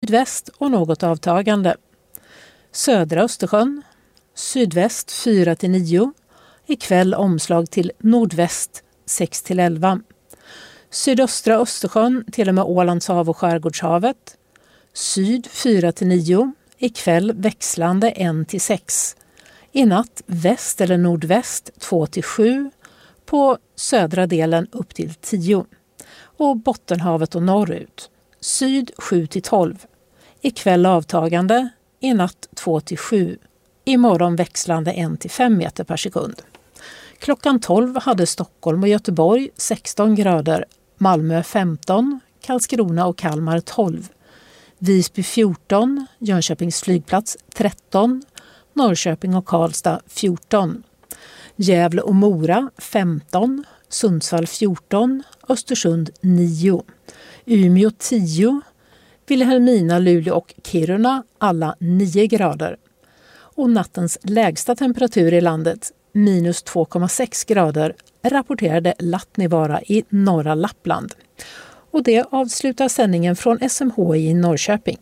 sydväst och något avtagande. Södra Östersjön, sydväst 4-9. Ikväll omslag till nordväst 6-11. Sydöstra Östersjön till och med Ålands hav och Skärgårdshavet. Syd 4-9. Ikväll växlande 1-6. I natt väst eller nordväst 2-7. På södra delen upp till 10. Och Bottenhavet och norrut. Syd 7-12. Ikväll avtagande. I natt 2-7. Imorgon växlande 1-5 meter per sekund. Klockan 12 hade Stockholm och Göteborg 16 grader. Malmö 15. Karlskrona och Kalmar 12. Visby 14. Jönköpings flygplats 13. Norrköping och Karlstad 14. Gävle och Mora 15. Sundsvall 14. Östersund 9. Umeå 10. Vilhelmina, Luleå och Kiruna alla 9 grader. Och nattens lägsta temperatur i landet, minus 2,6 grader, rapporterade Lattnivaara i norra Lappland. Och det avslutar sändningen från SMHI i Norrköping.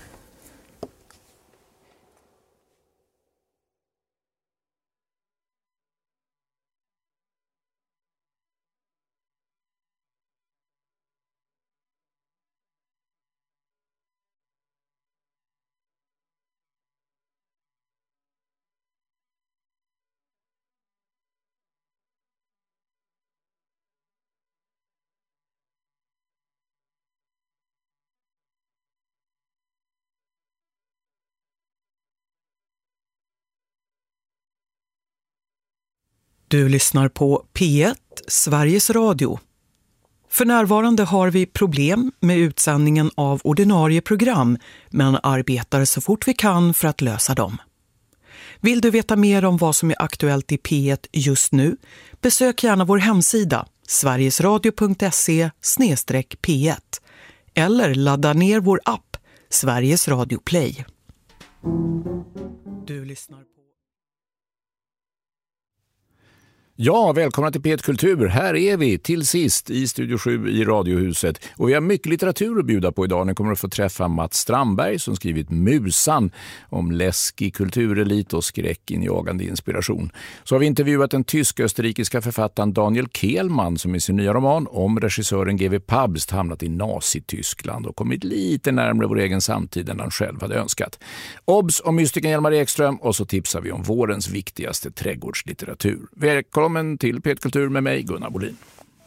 Du lyssnar på P1, Sveriges Radio. För närvarande har vi problem med utsändningen av ordinarie program, men arbetar så fort vi kan för att lösa dem. Vill du veta mer om vad som är aktuellt i P1 just nu? Besök gärna vår hemsida sverigesradio.se/P1 eller ladda ner vår app Sveriges Radio Play. Du lyssnar på... Ja, välkomna till P1 Kultur. Här är vi till sist i Studio 7 i Radiohuset. Och vi har mycket litteratur att bjuda på idag. Ni kommer att få träffa Mats Strandberg som skrivit Musan om läskig kulturelit och skräckinjagande inspiration. Så har vi intervjuat den tysk-österrikiska författaren Daniel Kehlmann som i sin nya roman om regissören G.W. Pabst hamnat i Nazityskland och kommit lite närmare vår egen samtid än han själv hade önskat. Obs om mystikern Hjalmar Ekström och så tipsar vi om vårens viktigaste trädgårdslitteratur. Välkommen till P1 Kultur med mig, Gunnar Bolin.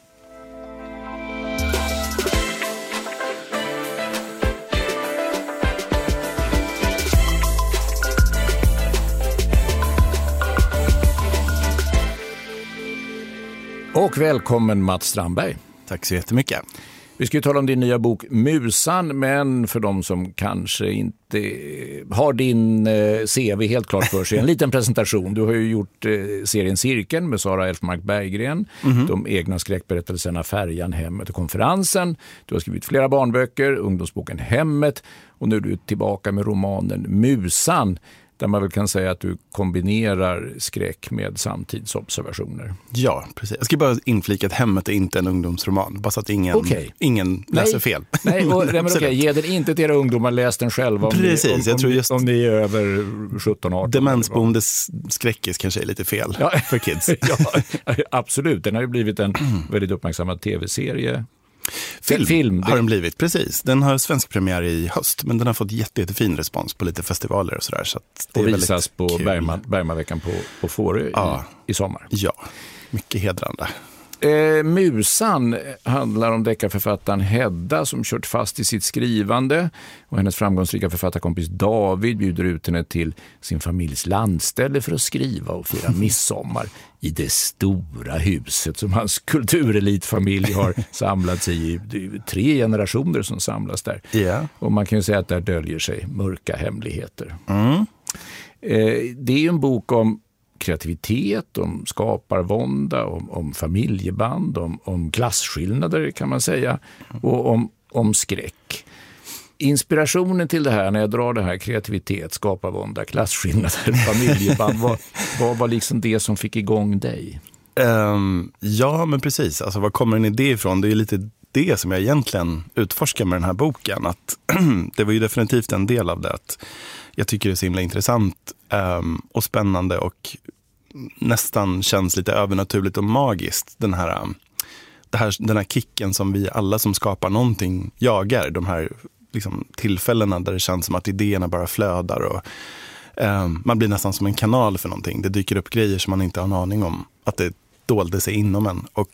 Och välkommen Mats Strandberg. Tack så jättemycket. Vi ska ju tala om din nya bok Musan, men för de som kanske inte har din CV helt klart för sig, en liten presentation. Du har ju gjort serien Cirkeln med Sara Elfmark Berggren, de egna skräckberättelserna Färjan, Hemmet och Konferensen. Du har skrivit flera barnböcker, ungdomsboken Hemmet, och nu är du tillbaka med romanen Musan, där man väl kan säga att du kombinerar skräck med samtidsobservationer. Ja, precis. Jag ska bara inflika att Hemmet är inte en ungdomsroman. Bara så att ingen läser fel. Nej, men okej. Ge den inte till era ungdomar, läs den själva om ni är över 17-18. Demensboendes skräckis kanske är lite fel för kids. Ja, absolut. Den har ju blivit en väldigt uppmärksammad tv-serie. Film har den blivit, precis. Den har svensk premiär i höst, men den har fått jättefin respons på lite festivaler och sådär. Så att det och är visas på Bergmanveckan på Fårö i sommar. Ja, mycket hedrande. Musan handlar om deckarförfattaren Hedda som kört fast i sitt skrivande, och hennes framgångsrika författarkompis David bjuder ut henne till sin familjs landställe för att skriva och fira midsommar i det stora huset som hans kulturelitfamilj har samlats i. Det är 3 generationer som samlas där. Yeah. Och man kan ju säga att där döljer sig mörka hemligheter. Det är ju en bok om kreativitet, om skaparvånda, om familjeband, om klasskillnader kan man säga, och om skräck. Inspirationen till det här, när jag drar det här kreativitet, skaparvånda, klasskillnader, familjeband, vad var liksom det som fick igång dig? Ja, men precis. Alltså, var kommer en idé ifrån? Det är lite det som jag egentligen utforskar med den här boken. Att det var ju definitivt en del av det. Att jag tycker det är så himla intressant och spännande och nästan känns lite övernaturligt och magiskt. Den här kicken som vi alla som skapar någonting jagar. De här liksom tillfällena där det känns som att idéerna bara flödar och man blir nästan som en kanal för någonting. Det dyker upp grejer som man inte har en aning om att det dolde sig inom en. Och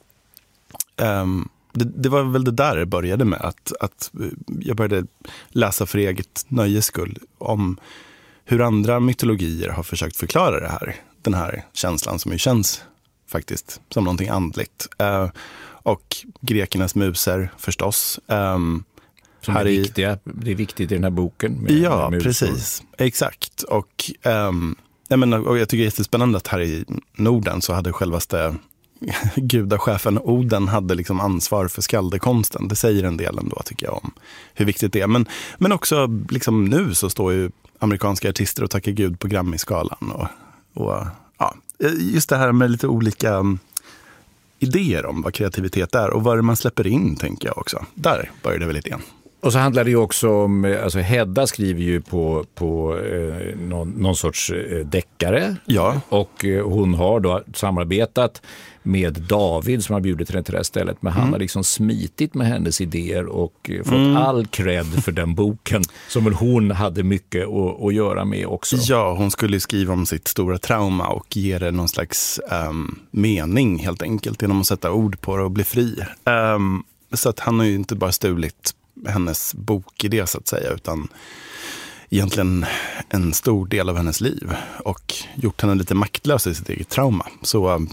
det var väl det där det började med. Att jag började läsa för eget nöjes skull om hur andra mytologier har försökt förklara det här. Den här känslan som ju känns faktiskt som någonting andligt. Och grekernas musar förstås. Som det är viktigt i den här boken. Med precis. Exakt. Och jag tycker det är jättespännande att här i Norden så hade självaste gudachefen Oden hade liksom ansvar för skaldekonsten. Det säger en del ändå, tycker jag, om hur viktigt det är. Men också liksom nu så står ju amerikanska artister och tackar Gud på Grammy-skalan. Och just det här med lite olika idéer om vad kreativitet är och vad man släpper in, tänker jag också. Där börjar det väl lite igen. Och så handlar det ju också om, alltså Hedda skriver ju på någon sorts deckare. Ja. Och hon har då samarbetat med David som har bjudit henne till det här stället. Men han har liksom smitit med hennes idéer och fått all cred för den boken som väl hon hade mycket att göra med också. Ja, hon skulle skriva om sitt stora trauma och ge det någon slags mening helt enkelt genom att sätta ord på det och bli fri. Så att han har ju inte bara stulit hennes bokidé så att säga, utan egentligen en stor del av hennes liv och gjort henne lite maktlös i sitt eget trauma. Så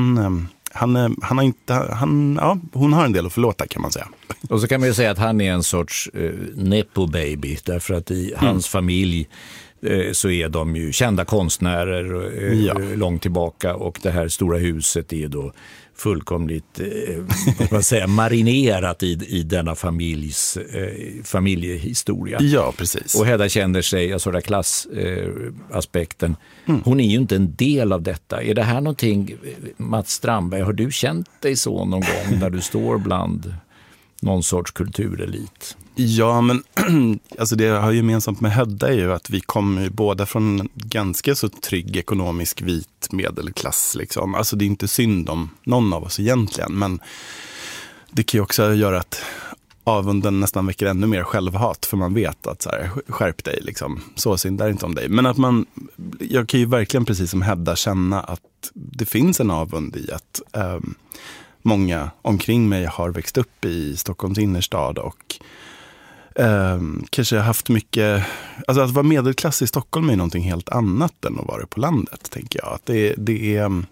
hon har en del att förlåta, kan man säga. Och så kan man ju säga att han är en sorts nepo baby, därför att i hans familj så är de ju kända konstnärer långt tillbaka, och det här stora huset är då fullkomligt marinerat i denna familjehistoria. Ja, precis. Och Hedda känner sig, alltså den klassaspekten, hon är ju inte en del av detta. Är det här någonting, Mats Strandberg, har du känt dig så någon gång när du står bland någon sorts kulturelit? Ja, men alltså det jag har gemensamt med Hedda är ju att vi kommer ju båda från en ganska så trygg ekonomisk vit medelklass. Liksom. Alltså det är inte synd om någon av oss egentligen, men det kan ju också göra att avunden nästan väcker ännu mer självhat, för man vet att så här, skärp dig, liksom. Så synd är inte om dig. Men att jag kan ju verkligen precis som Hedda känna att det finns en avund i att många omkring mig har växt upp i Stockholms innerstad och kanske haft mycket, alltså att vara medelklass i Stockholm är någonting helt annat än att vara på landet, tänker jag. Att det är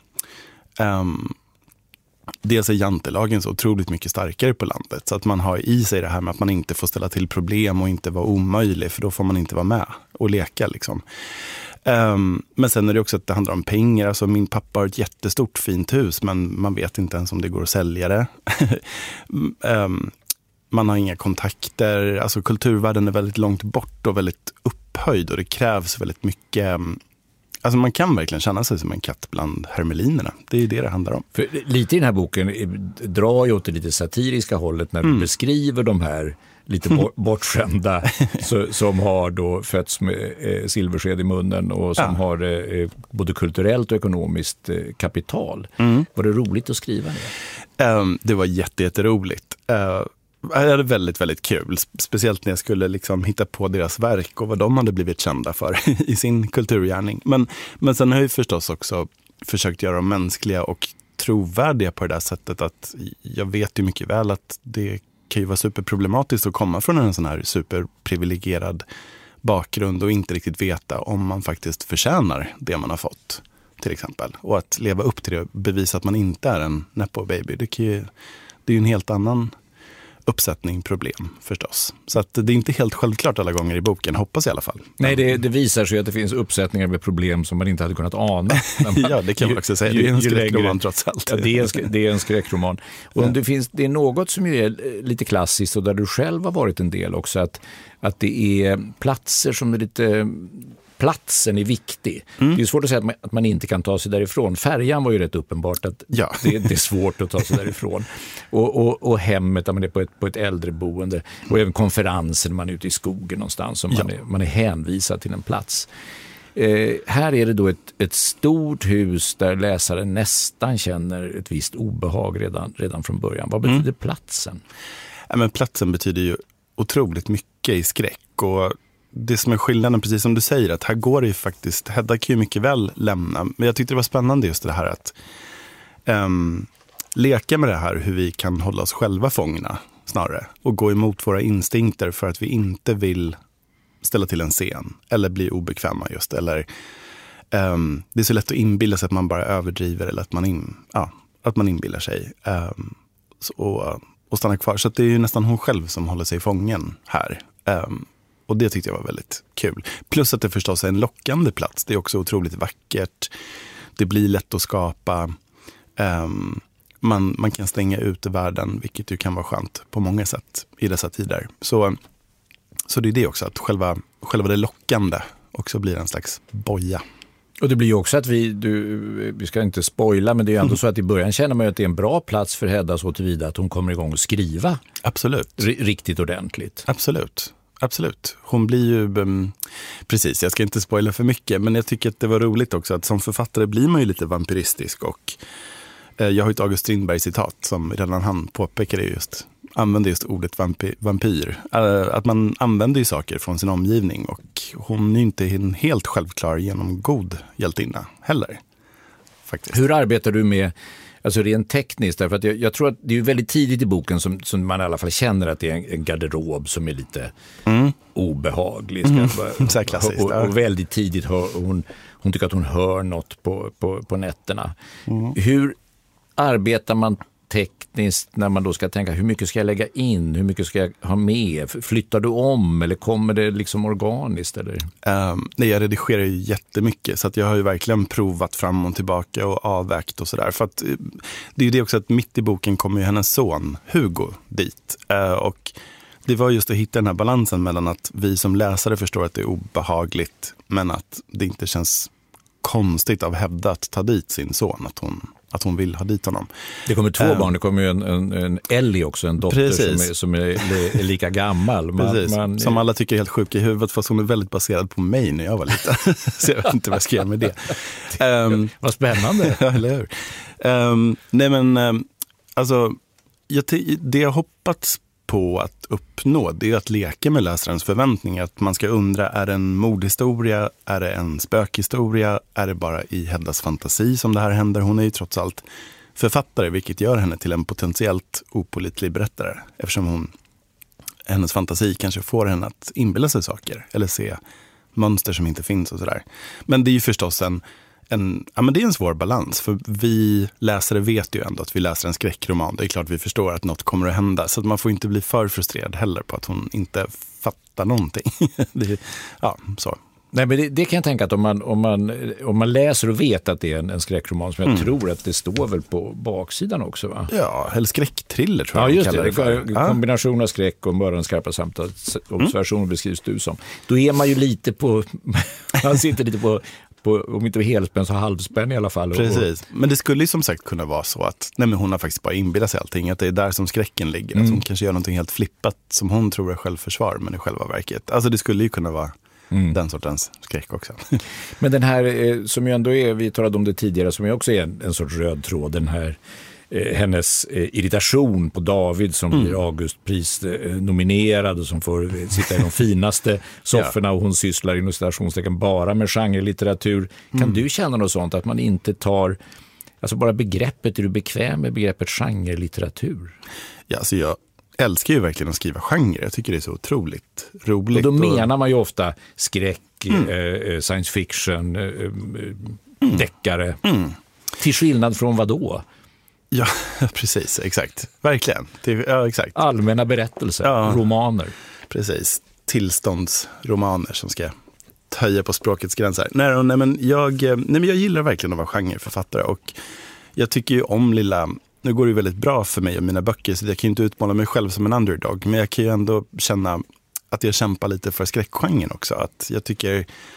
dels är jantelagen så otroligt mycket starkare på landet, så att man har i sig det här med att man inte får ställa till problem och inte vara omöjlig, för då får man inte vara med och leka liksom. Men sen är det också att det handlar om pengar. Alltså min pappa har ett jättestort fint hus, men man vet inte ens om det går att sälja det. Man har inga kontakter. Alltså kulturvärlden är väldigt långt bort och väldigt upphöjd, och det krävs väldigt mycket. Alltså man kan verkligen känna sig som en katt bland hermelinerna. Det är ju det handlar om. För lite i den här boken drar ju åt det lite satiriska hållet när du beskriver de här lite bortskämda som har då fötts med silversked i munnen och som har både kulturellt och ekonomiskt kapital. Var det roligt att skriva det? Det var jätteroligt. Jag hade väldigt, väldigt kul. Speciellt när jag skulle liksom hitta på deras verk och vad de hade blivit kända för i sin kulturgärning. Men sen har jag förstås också försökt göra dem mänskliga och trovärdiga på det där sättet att jag vet ju mycket väl att det kan ju vara superproblematiskt att komma från en sån här superprivilegierad bakgrund och inte riktigt veta om man faktiskt förtjänar det man har fått, till exempel. Och att leva upp till det och bevisa att man inte är en nepo baby, det är ju en helt annan uppsättning problem förstås. Så att det är inte helt självklart alla gånger i boken, hoppas jag i alla fall. Nej, det visar sig att det finns uppsättningar med problem som man inte hade kunnat ana. Ja, det kan man också säga. Det är en skräckroman trots allt. Ja, det är en skräckroman. Och det är något som ju är lite klassiskt och där du själv har varit en del också, att det är platser som är lite platsen är viktig. Det är svårt att säga att man inte kan ta sig därifrån. Färjan var ju rätt uppenbart att det är svårt att ta sig därifrån. Och hemmet, där man är på ett äldreboende. Och även konferensen, man är ute i skogen någonstans. Och man är hänvisad till en plats. Här är det då ett stort hus där läsaren nästan känner ett visst obehag redan från början. Vad betyder platsen? Ja, men platsen betyder ju otroligt mycket i skräck, och det som är skillnaden, precis som du säger, att här går det ju faktiskt, Hedda kan ju mycket väl lämna, men jag tyckte det var spännande just det här att leka med det här, hur vi kan hålla oss själva fångna snarare, och gå emot våra instinkter för att vi inte vill ställa till en scen eller bli obekväma just, eller det är så lätt att inbilla sig att man bara överdriver, eller att man inbillar sig och stannar kvar. Så att det är ju nästan hon själv som håller sig fången här. Och det tyckte jag var väldigt kul. Plus att det förstås är en lockande plats. Det är också otroligt vackert. Det blir lätt att skapa. Man kan stänga ut världen, vilket ju kan vara skönt på många sätt i dessa tider. Så det är det också, att själva det lockande också blir en slags boja. Och det blir ju också att vi ska inte spoila, men det är ju ändå så att i början känner man ju att det är en bra plats för Hedda så tillvida att hon kommer igång och skriva. Absolut. Riktigt ordentligt. Absolut. Hon blir ju, precis, jag ska inte spoila för mycket, men jag tycker att det var roligt också att som författare blir man ju lite vampyristisk, och jag har ett August Strindberg-citat som redan han påpekade använder just ordet vampyr. Att man använder ju saker från sin omgivning, och hon är inte en helt självklar god hjältinna heller. Faktiskt. Hur arbetar du med, alltså rent tekniskt, därför att jag tror att det är väldigt tidigt i boken som man i alla fall känner att det är en garderob som är lite obehaglig. Så här klassiskt. Och väldigt tidigt hon tycker att hon hör något på nätterna. Hur arbetar man tekniskt när man då ska tänka, hur mycket ska jag lägga in, hur mycket ska jag ha med, flyttar du om eller kommer det liksom organiskt? Eller? Nej, jag redigerar ju jättemycket, så att jag har ju verkligen provat fram och tillbaka och avvägt och sådär, för att det är ju det också att mitt i boken kommer ju hennes son Hugo dit, och det var just att hitta den här balansen mellan att vi som läsare förstår att det är obehagligt, men att det inte känns konstigt av Hedda att ta dit sin son, att hon vill ha dit honom. Det kommer två barn, det kommer ju en Ellie också, en dotter som är lika gammal. Som alla tycker är helt sjuk i huvudet, fast hon är väldigt baserad på mig när jag var liten. Så jag vet inte vad jag ska göra med det. Vad spännande. Ja, eller hur? Nej, men alltså, det jag hoppats på att uppnå, det är att leka med läsarens förväntningar, att man ska undra, är det en mordhistoria, är det en spökhistoria, är det bara i Heddas fantasi som det här händer? Hon är ju trots allt författare, vilket gör henne till en potentiellt opålitlig berättare, eftersom hennes fantasi kanske får henne att inbilla sig saker eller se mönster som inte finns och sådär. Men det är ju förstås men det är en svår balans, för vi läsare vet ju ändå att vi läser en skräckroman. Det är klart vi förstår att något kommer att hända, så att man får inte bli för frustrerad heller på att hon inte fattar någonting. Så. Nej, men det kan jag tänka att om man läser och vet att det är en skräckroman, som jag tror att det står väl på baksidan också, va? Ja, eller skräcktriller tror jag. Ja, just det. Kombination av skräck och mördarens skarpa observation beskrivs du som. Då är man ju lite på man sitter lite på om inte helspänn så halvspänn i alla fall. Precis, men det skulle ju som sagt kunna vara så att hon har faktiskt bara inbillat sig allting, att det är där som skräcken ligger, att hon kanske gör någonting helt flippat som hon tror är självförsvar, men i själva verket. Alltså det skulle ju kunna vara den sortens skräck också. Men den här som ju ändå är, vi talade om det tidigare, som ju också är en sorts röd tråd, den här hennes irritation på David som blir Augustpris nominerad och som får sitta i de finaste sofforna, och hon sysslar inom citationstecken bara med genrelitteratur. Kan du känna något sånt, att man inte tar, alltså bara begreppet, är du bekväm med begreppet genrelitteratur? Ja, alltså jag älskar ju verkligen att skriva genre. Jag tycker det är så otroligt roligt. Och då menar man ju ofta skräck, science fiction, deckare. Till skillnad från vad då? Ja, precis, exakt. Verkligen. Exakt. Allmänna berättelser, romaner. Precis, tillståndsromaner som ska höja på språkets gränser. Nej, men jag gillar verkligen att vara genreförfattare, och jag tycker ju om nu går det ju väldigt bra för mig och mina böcker, så jag kan ju inte utmåla mig själv som en underdog, men jag kan ju ändå känna att jag kämpar lite för skräckgenren också. Att jag tycker,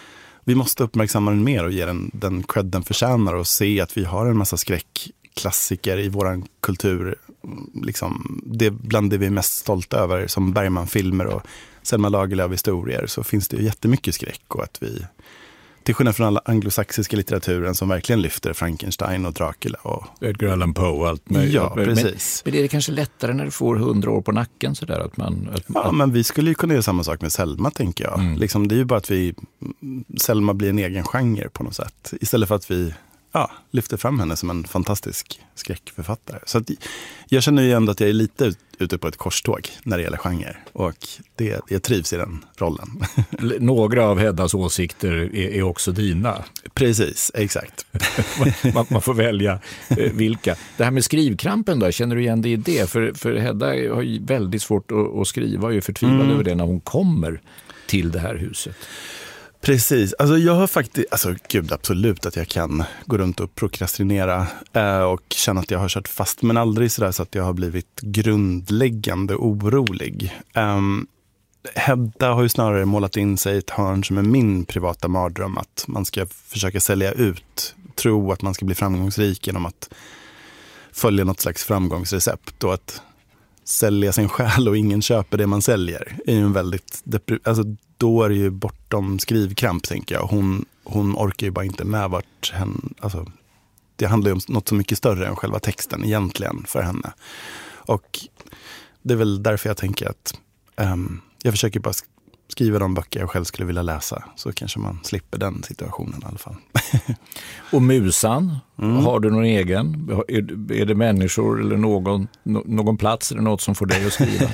vi måste uppmärksamma den mer och ge den cred den förtjänar och se att vi har en massa skräckklassiker i våran kultur. Liksom, det bland det vi är mest stolta över, som Bergman-filmer och Selma Lagerlöf-historier, så finns det ju jättemycket skräck, och att vi, till skillnad från alla anglosaxiska litteraturen som verkligen lyfter Frankenstein och Dracula och Edgar Allan Poe och allt möjligt. Ja, precis. Men är det kanske lättare när du får 100 år på nacken sådär att man... Ja, men vi skulle ju kunna göra samma sak med Selma, tänker jag. Liksom, det är ju bara att Selma blir en egen genre på något sätt. Istället för att vi lyfter fram henne som en fantastisk skräckförfattare. Så att jag känner ju ändå att jag är lite ute på ett korståg när det gäller genre. Och jag trivs i den rollen. Några av Heddas åsikter är också dina. Precis, exakt. man får välja vilka. Det här med skrivkrampen då, känner du igen det i det? För Hedda har ju väldigt svårt att skriva och är förtvivlad över det när hon kommer till det här huset. Precis, alltså jag har faktiskt, gud absolut att jag kan gå runt och prokrastinera och känna att jag har kört fast, men aldrig sådär så att jag har blivit grundläggande orolig. Hedda har ju snarare målat in sig i ett hörn som är min privata mardröm, att man ska försöka sälja ut, tro att man ska bli framgångsrik genom att följa något slags framgångsrecept, och att sälja sin själ och ingen köper det man säljer är ju en väldigt då är det ju bortom skrivkramp, tänker jag. Hon orkar ju bara inte med vart det handlar ju om något så mycket större än själva texten egentligen för henne. Och det är väl därför jag tänker att jag försöker bara skriva de böcker jag själv skulle vilja läsa, så kanske man slipper den situationen i alla fall. Och musan, har du någon egen? Är det människor eller någon plats eller något som får dig att skriva?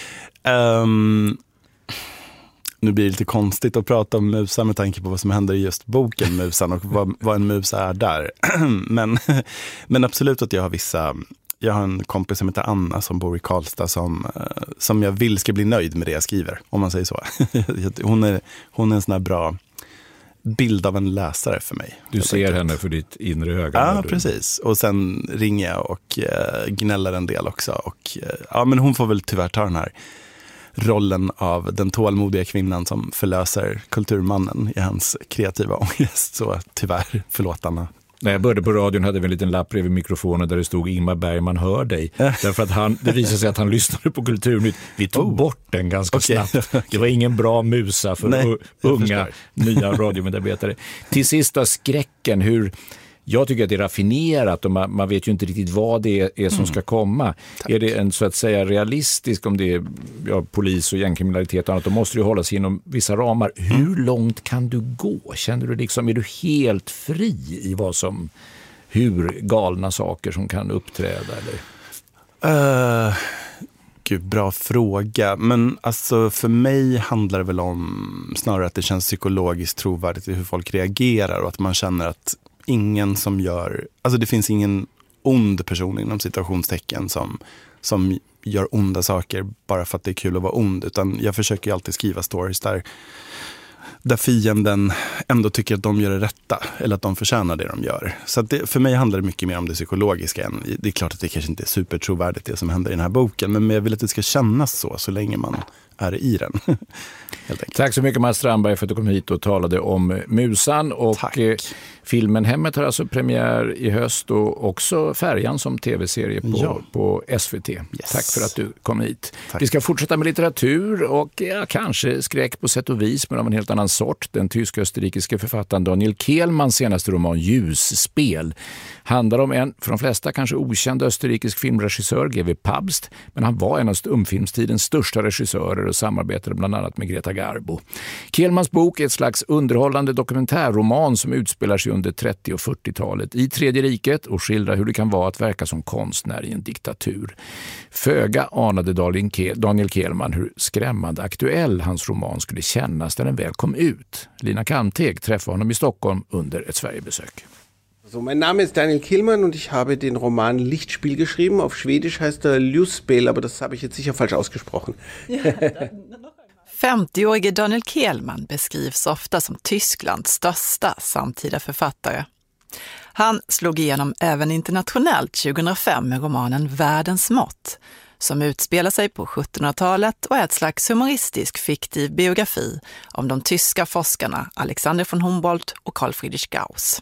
Nu blir det lite konstigt att prata om musan med tanke på vad som händer i just boken Musan och vad en musa är där. Men absolut att jag har en kompis som heter Anna som bor i Karlstad som jag vill ska bli nöjd med det jag skriver, om man säger så. Hon är en sån här bra bild av en läsare för mig. Du ser henne för ditt inre öga. Ja, precis. Och sen ringer jag och gnäller en del också. Och men hon får väl tyvärr ta den här rollen av den tålmodiga kvinnan som förlöser kulturmannen i hans kreativa ångest. Så tyvärr, förlåt Anna. När jag började på radion hade vi en liten lapp bredvid mikrofonen där det stod Ingmar Bergman hör dig. Därför att det visade sig att han lyssnade på Kulturnytt. Vi tog bort den ganska snabbt. Det var ingen bra musa för unga nya radiomedarbetare. Till sist då, skräcken. Jag tycker att det är raffinerat och man vet ju inte riktigt vad det är som ska komma. Tack. Är det en så att säga realistisk, om det är polis och gängkriminalitet och annat, då måste du hålla sig inom vissa ramar. Hur långt kan du gå? Känner du liksom, är du helt fri i hur galna saker som kan uppträda? Eller? Gud, bra fråga. Men alltså för mig handlar det väl om snarare att det känns psykologiskt trovärdigt i hur folk reagerar och att man känner att ingen som gör, det finns ingen ond person inom situationstecken som gör onda saker bara för att det är kul att vara ond, utan jag försöker ju alltid skriva stories där fienden ändå tycker att de gör det rätta eller att de förtjänar det de gör. Så att för mig handlar det mycket mer om det psykologiska än, det är klart att det kanske inte är supertrovärdigt det som händer i den här boken, men jag vill att det ska kännas så länge man är i den. Tack så mycket Mats Strandberg för att du kom hit och talade om Musan. Och filmen Hemmet har alltså premiär i höst och också Färjan som tv-serie på SVT. Yes. Tack för att du kom hit. Tack. Vi ska fortsätta med litteratur och kanske skräck på sätt och vis, men av en helt annan sort. Den tysk-österrikiske författaren Daniel Kehlmanns senaste roman Ljusspel handlar om en för de flesta kanske okänd österrikisk filmregissör, G.W. Pabst, men han var en av stumfilmstidens största regissörer och samarbetade bland annat med Greta Garbo. Kehlmanns bok är ett slags underhållande dokumentärroman som utspelar sig under 30- och 40-talet i Tredje riket och skildrar hur det kan vara att verka som konstnär i en diktatur. Föga anade Daniel Kehlman hur skrämmande aktuell hans roman skulle kännas när den väl kom ut. Lina Kamteg träffade honom i Stockholm under ett Sverigebesök. So, mein Name ist Daniel Kehlmann und ich habe den Roman Lichtspiel geschrieben. Auf Schwedisch heißt er Ljusspel, aber das habe ich jetzt sicher falsch ausgesprochen. 50-årige Daniel Kehlmann beskrivs ofta som Tysklands största samtida författare. Han slog igenom även internationellt 2005 med romanen Världens mått, som utspelar sig på 1700-talet och är ett slags humoristisk fiktiv biografi om de tyska forskarna Alexander von Humboldt och Carl Friedrich Gauss.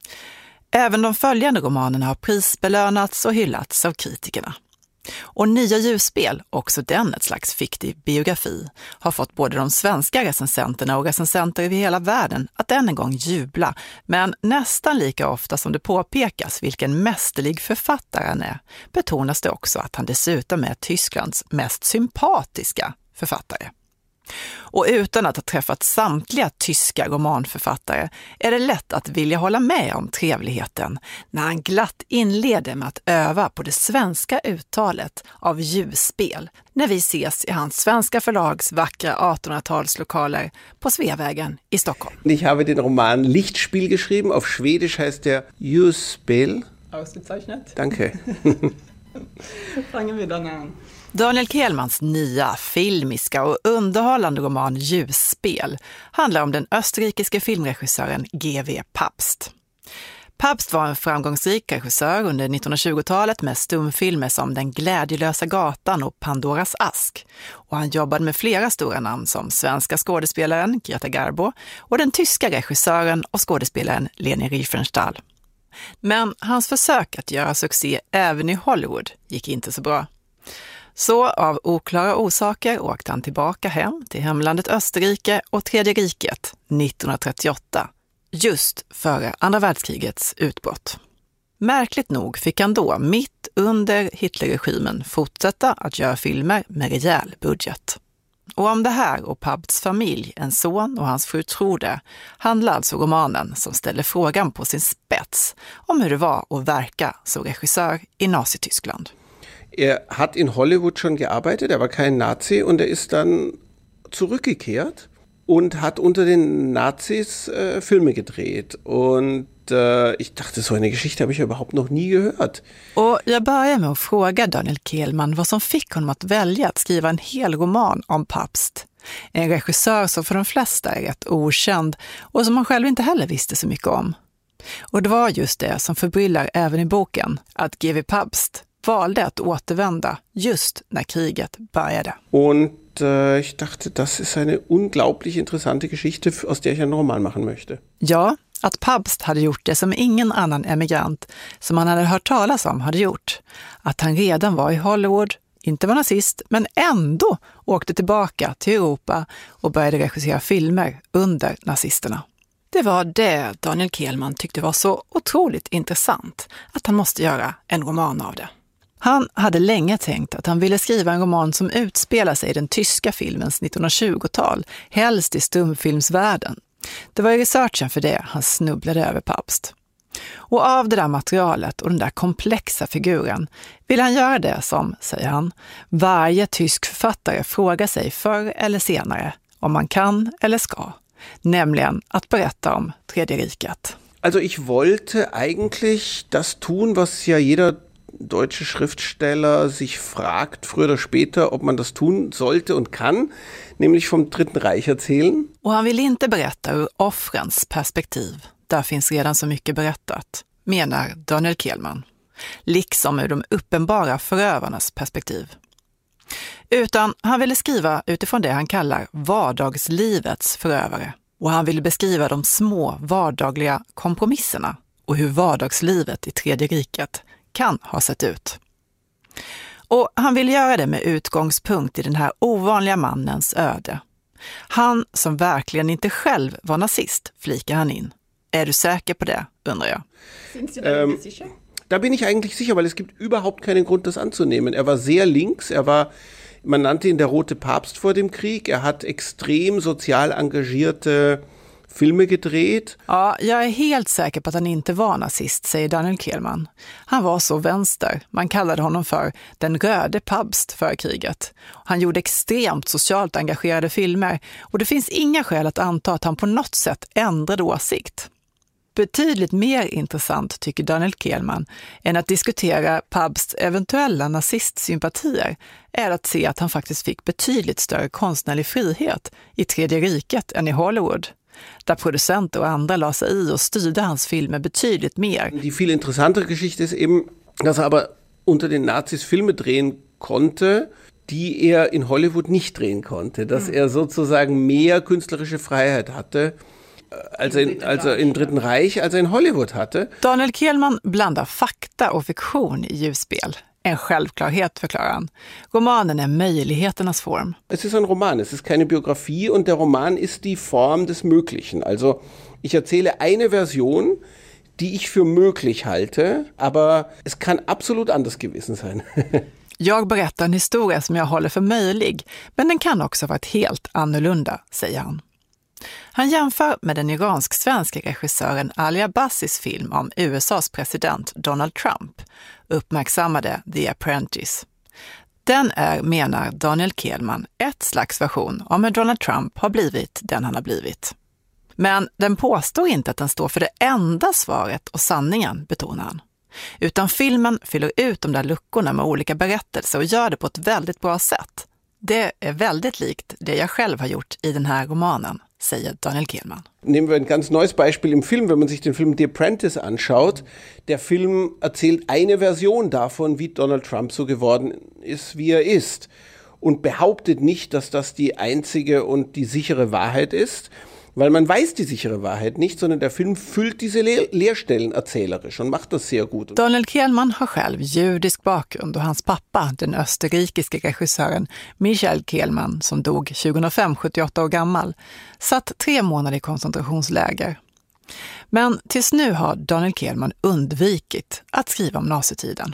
Även de följande romanerna har prisbelönats och hyllats av kritikerna. Och Nya ljusspel, också den ett slags fiktiv biografi, har fått både de svenska recensenterna och recensenter över hela världen att än en gång jubla. Men nästan lika ofta som det påpekas vilken mästerlig författare han är, betonas det också att han dessutom är Tysklands mest sympatiska författare. Och utan att ha träffat samtliga tyska romanförfattare är det lätt att vilja hålla med om trevligheten när han glatt inleder med att öva på det svenska uttalet av ljusspel när vi ses i hans svenska förlags vackra 1800-talslokaler på Sveavägen i Stockholm. Ich habe den Roman Lichtspiel geschrieben. Auf Schwedisch heißt der Ljusspel. Ausgezeichnet. Danke. Fangen vi den an. Daniel Kehlmans nya filmiska och underhållande roman Ljusspel handlar om den österrikiske filmregissören G.W. Pabst. Pabst var en framgångsrik regissör under 1920-talet med stumfilmer som Den glädjelösa gatan och Pandoras ask. Och han jobbade med flera stora namn som svenska skådespelaren Greta Garbo och den tyska regissören och skådespelaren Leni Riefenstahl. Men hans försök att göra succé även i Hollywood gick inte så bra. Så av oklara orsaker åkte han tillbaka hem till hemlandet Österrike och Tredje riket 1938, just före andra världskrigets utbrott. Märkligt nog fick han då, mitt under Hitlerregimen, fortsätta att göra filmer med rejäl budget. Och om det här och Pabsts familj, en son och hans fru Trude, handlar alltså romanen som ställer frågan på sin spets om hur det var att verka som regissör i Nazityskland. Er hat in Hollywood schon gearbeitet, er war kein Nazi und er ist dann zurückgekehrt und hat unter den Nazis Filme gedreht. Und ich dachte, so eine Geschichte habe ich überhaupt noch nie gehört. Och jag börjar med att fråga Daniel Kehlman vad som fick honom att välja att skriva en hel roman om Pabst. En regissör som för de flesta är rätt okänd och som man själv inte heller visste så mycket om. Och det var just det som förbryllar även i boken, att G.W. Pabst valde att återvända just när kriget började. Und ich dachte, das ist eine unglaublich interessante Geschichte, aus der ich einen Roman machen möchte. Ja, att Pabst hade gjort det som ingen annan emigrant som han hade hört talas om hade gjort. Att han redan var i Hollywood, inte var nazist, men ändå åkte tillbaka till Europa och började regissera filmer under nazisterna. Det var det Daniel Kehlman tyckte var så otroligt intressant att han måste göra en roman av det. Han hade länge tänkt att han ville skriva en roman som utspelar sig i den tyska filmens 1920-tal, helst i stumfilmsvärlden. Det var i researchen för det han snubblade över Pabst. Och av det där materialet och den där komplexa figuren vill han göra det som, säger han, varje tysk författare frågar sig förr eller senare om man kan eller ska. Nämligen att berätta om Tredje riket. Also ich wollte eigentlich das tun, was ja jeder deutsche Schriftsteller sich fragt, früher oder später, ob man das tun sollte und kann, nämlich vom Dritten Reich erzählen. Och han vill inte berätta ur offrens perspektiv. Där finns redan så mycket berättat, menar Daniel Kehlman. Liksom ur de uppenbara förövarnas perspektiv. Utan han ville skriva utifrån det han kallar vardagslivets förövare. Och han ville beskriva de små vardagliga kompromisserna och hur vardagslivet i Tredje riket kan ha sett ut. Och han vill göra det med utgångspunkt i den här ovanliga mannens öde. Han som verkligen inte själv var nazist, flikar han in. Är du säker på det, undrar jag? Da bin ich eigentlich sicher, weil es gibt überhaupt keinen Grund, das anzunehmen. Er war sehr links, man nannte ihn der Rote Papst vor dem Krieg. Er hat extrem sozial engagierte filmer gedreht. Ja, jag är helt säker på att han inte var nazist, säger Daniel Kehlman. Han var så vänster. Man kallade honom för den röde Pabst för kriget. Han gjorde extremt socialt engagerade filmer och det finns inga skäl att anta att han på något sätt ändrade åsikt. Betydligt mer intressant, tycker Daniel Kehlman, än att diskutera Pabsts eventuella nazistsympatier är att se att han faktiskt fick betydligt större konstnärlig frihet i Tredje riket än i Hollywood, där producenter och andra la sig i och styrde hans filmer betydligt mer. Die viel interessantere Geschichte ist eben, dass er aber unter den Nazis Filme drehen konnte, die er in Hollywood nicht drehen konnte. Dass er sozusagen mehr künstlerische Freiheit hatte, also im Dritten Reich, als er in Hollywood hatte. Daniel Kehlman blandar fakta och fiktion i Ljusspel. En självklarhet, förklarar han. Romanen är möjligheternas form. Es ist ein Roman, es ist keine Biografie und der Roman ist die Form des Möglichen. Also ich erzähle eine Version, die ich für möglich halte, aber es kan absolut anders gewesen sein. Jag berättar en historia som jag håller för möjlig, men den kan också vara helt annorlunda, säger han. Han jämför med den iransk-svenska regissören Ali Abbasis film om USAs president Donald Trump, uppmärksammade The Apprentice. Den är, menar Daniel Kehlman, ett slags version om hur Donald Trump har blivit den han har blivit. Men den påstår inte att den står för det enda svaret och sanningen, betonar han. Utan filmen fyller ut de där luckorna med olika berättelser och gör det på ett väldigt bra sätt. Det är väldigt likt det jag själv har gjort i den här romanen, säger Daniel Kehlman. Nehmen wir ein ganz neues Beispiel im Film, wenn man sich den Film The Apprentice anschaut. Der Film erzählt eine Version davon, wie Donald Trump so geworden ist, wie er ist. Und behauptet nicht, dass das die einzige und die sichere Wahrheit ist. Weil man weiß die sichere Wahrheit nicht, sondern der Film füllt diese Leerstellen erzählerisch und macht das sehr gut. Daniel Kehlman har själv judisk bakgrund och hans pappa, den österrikiske regissören Michael Kehlman, som dog 2005, 78 år gammal, satt 3 månader i koncentrationsläger. Men tills nu har Daniel Kehlman undvikit att skriva om nazitiden.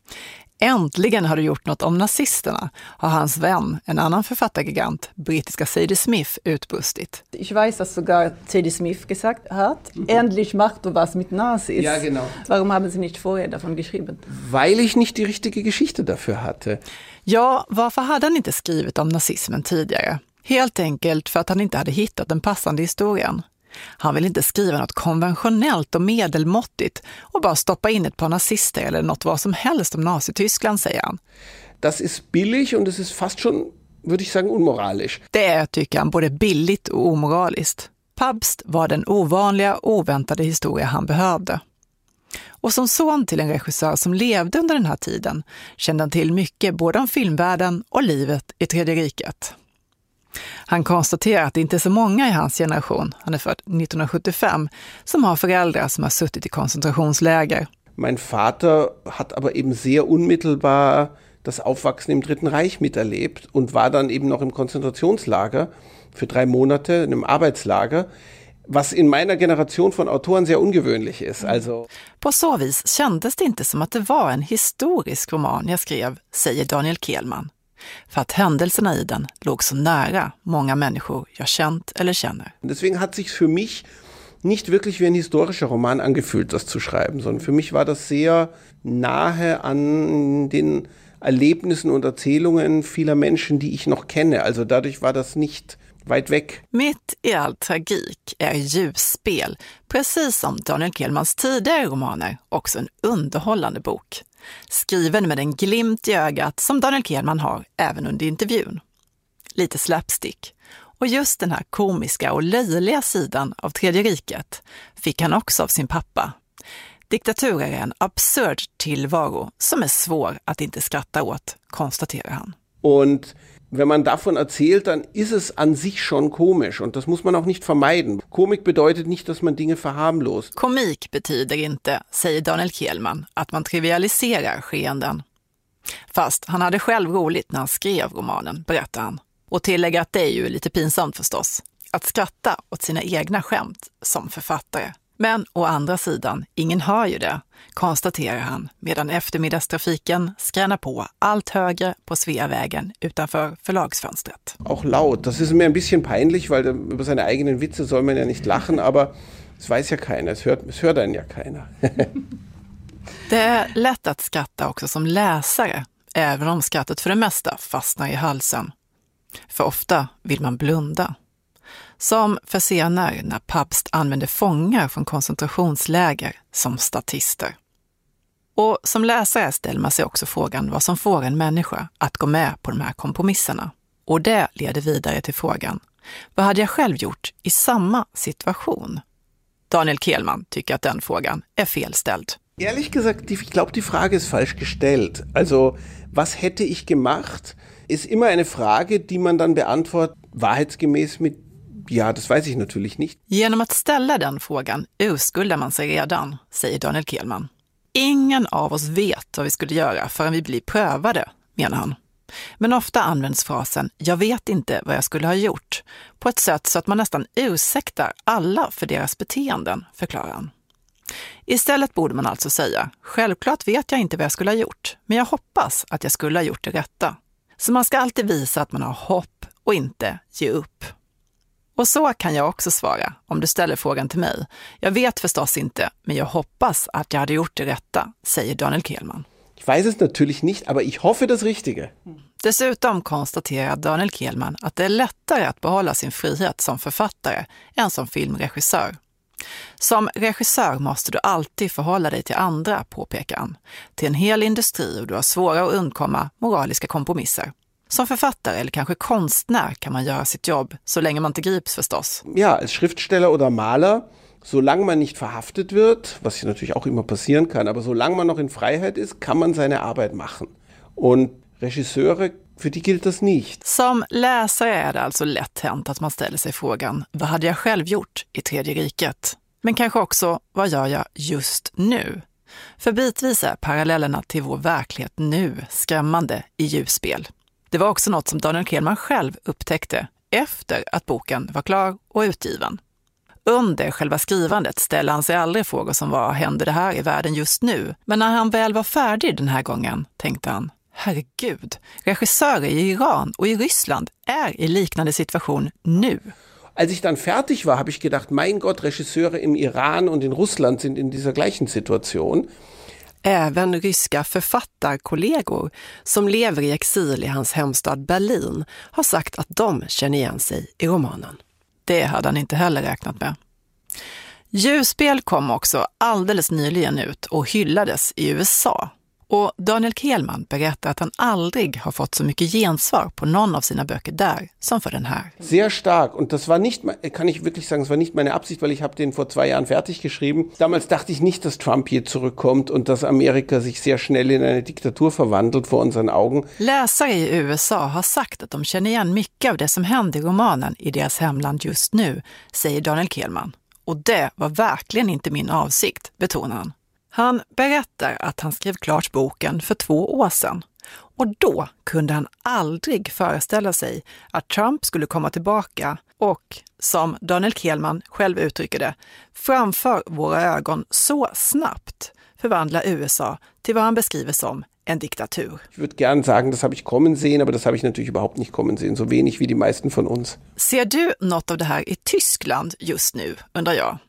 Äntligen har du gjort något om nazisterna, har hans vän, en annan författargigant, brittiska Sadie Smith, utbrustit. Ich weiß, dass sogar Sadie Smith gesagt hat, endlich macht du was mit Nazis. Ja, genau. Warum haben Sie nicht vorher davon geschrieben? Weil ich nicht die richtige Geschichte dafür hatte. Ja, varför hade han inte skrivit om nazismen tidigare? Helt enkelt för att han inte hade hittat den passande historien. Han vill inte skriva något konventionellt och medelmåttigt och bara stoppa in ett par nazister eller något vad som helst om Nazityskland, säger han. Das ist billig und es ist fast schon, würde ich sagen, unmoralisch. Det är, tycker han, både billigt och omoraliskt. Pabst var den ovanliga, oväntade historia han behövde. Och som son till en regissör som levde under den här tiden kände han till mycket både om filmvärlden och livet i Tredje riket. Han konstaterar att det inte är så många i hans generation, han är född 1975, som har föräldrar som har suttit i koncentrationsläger. Mein Vater hat aber eben sehr unmittelbar das Aufwachsen im Dritten Reich miterlebt und war dann eben noch im Konzentrationslager für 3 Monate, in einem Arbeitslager, was in meiner generation von Autoren sehr ungewöhnlich ist. Also på så vis kändes det inte som att det var en historisk roman jag skrev, säger Daniel Kehlman. För att händelserna i den låg så nära många människor jag känt eller känner. Deswegen hat sich für mich nicht wirklich wie ein historischer Roman angefühlt, das zu schreiben, sondern für mich war das sehr nahe an den Erlebnissen und Erzählungen vieler Menschen, die ich noch kenne. Also dadurch war das nicht weit weg. Mitt i all tragik är Ljusspel, precis som Daniel Kehlmans tidigare romaner, också en underhållande bok. Skriven med en glimt i ögat som Daniel Kehlman har även under intervjun. Lite slapstick. Och just den här komiska och löjliga sidan av Tredje riket fick han också av sin pappa. Diktatur är en absurd tillvaro som är svår att inte skratta åt, konstaterar han. Und wenn man davon erzählt, dann ist es an sich schon komisch und das muss man auch nicht vermeiden. Komik bedeutet nicht, dass man Dinge verharmlost. Komik betyder inte, säger Daniel Kehlman, att man trivialiserar skeenden. Fast han hade själv roligt när han skrev romanen, berättar han. Och tillägger att det är ju lite pinsamt förstås, att skratta åt sina egna skämt som författare. Men å andra sidan, ingen hör ju det, konstaterar han medan eftermiddagstrafiken skränar på allt högre på Sveavägen utanför förlagsfönstret. Auch laut, das ist mir ein bisschen peinlich, weil über seine eigenen Witze soll man ja nicht lachen, aber es weiß ja keiner, es hört einen ja keiner. Det är lätt att skratta också som läsare, även om skrattet för det mesta fastnar i halsen. För ofta vill man blunda. Som för scener när Pabst använde fångar från koncentrationsläger som statister. Och som läsare ställer man sig också frågan vad som får en människa att gå med på de här kompromisserna. Och det leder vidare till frågan, vad hade jag själv gjort i samma situation? Daniel Kehlman tycker att den frågan är felställd. Ehrlich gesagt, ich glaube, die Frage ist falsch gestellt. Also, was hätte ich gemacht, ist immer eine Frage, die man dann beantwortet wahrheitsgemäß mit ja, das weiß ich naturligtvis nicht. Genom att ställa den frågan urskuldar man sig redan, säger Daniel Kehlman. Ingen av oss vet vad vi skulle göra förrän vi blir prövade, menar han. Men ofta används frasen "jag vet inte vad jag skulle ha gjort" på ett sätt så att man nästan ursäktar alla för deras beteenden, förklarar han. Istället borde man alltså säga "självklart vet jag inte vad jag skulle ha gjort, men jag hoppas att jag skulle ha gjort det rätta". Så man ska alltid visa att man har hopp och inte ge upp. Och så kan jag också svara om du ställer frågan till mig. Jag vet förstås inte, men jag hoppas att jag hade gjort det rätta, säger Daniel Kehlman. Ich weiß es natürlich nicht, aber ich hoffe das Richtige. Dessutom konstaterar Daniel Kehlman att det är lättare att behålla sin frihet som författare än som filmregissör. Som regissör måste du alltid förhålla dig till andra, påpekar han. Till en hel industri och du har svårare att undkomma moraliska kompromisser. Som författare eller kanske konstnär kan man göra sitt jobb så länge man inte grips förstås. Ja, als Schriftsteller oder Maler, solange man nicht verhaftet wird, was natürlich auch immer passieren kann, aber solange man noch in Freiheit ist, kann man seine Arbeit machen. Und Regisseure, för die gilt das nicht. Som läsare är det alltså lätt hänt att man ställer sig frågan, vad hade jag själv gjort i Tredje riket? Men kanske också, vad gör jag just nu? För bitvis är parallellerna till vår verklighet nu skrämmande i ljusspel. Det var också något som Daniel Kehlman själv upptäckte efter att boken var klar och utgiven. Under själva skrivandet ställde han sig aldrig frågor som vad händer det här i världen just nu? Men när han väl var färdig den här gången tänkte han, herregud, regissörer i Iran och i Ryssland är i liknande situation nu. Als ich dann fertig war, habe ich gedacht, mein Gott, Regisseure im Iran und in Russland sind in dieser gleichen Situation. Även ryska författarkollegor som lever i exil i hans hemstad Berlin har sagt att de känner igen sig i romanen. Det hade han inte heller räknat med. Ljusspel kom också alldeles nyligen ut och hyllades i USA. Och Daniel Kehlman berättar att han aldrig har fått så mycket gensvar på någon av sina böcker där som för den här. Sehr stark. Und das war nicht, kann ich wirklich sagen, es war nicht meine Absicht, weil ich habe den vor 2 Jahren fertig geschrieben. Damals dachte ich nicht, dass Trump hier zurückkommt und dass Amerika sich sehr schnell in eine Diktatur verwandelt vor unseren Augen. Läsare i USA har sagt att de känner igen mycket av det som händer i romanen i deras hemland just nu, säger Daniel Kehlman. Och det var verkligen inte min avsikt, betonar han. Han berättar att han skrev klart boken för 2 år sedan. Och då kunde han aldrig föreställa sig att Trump skulle komma tillbaka och, som Daniel Kehlman själv uttrycker det, framför våra ögon så snabbt förvandla USA till vad han beskriver som en diktatur. Ich würde gern sagen, das habe ich kommen sehen, aber das habe ich natürlich überhaupt nicht kommen sehen, så wenig wie die meisten von uns. Ser du något av det här i Tyskland just nu, undrar jag?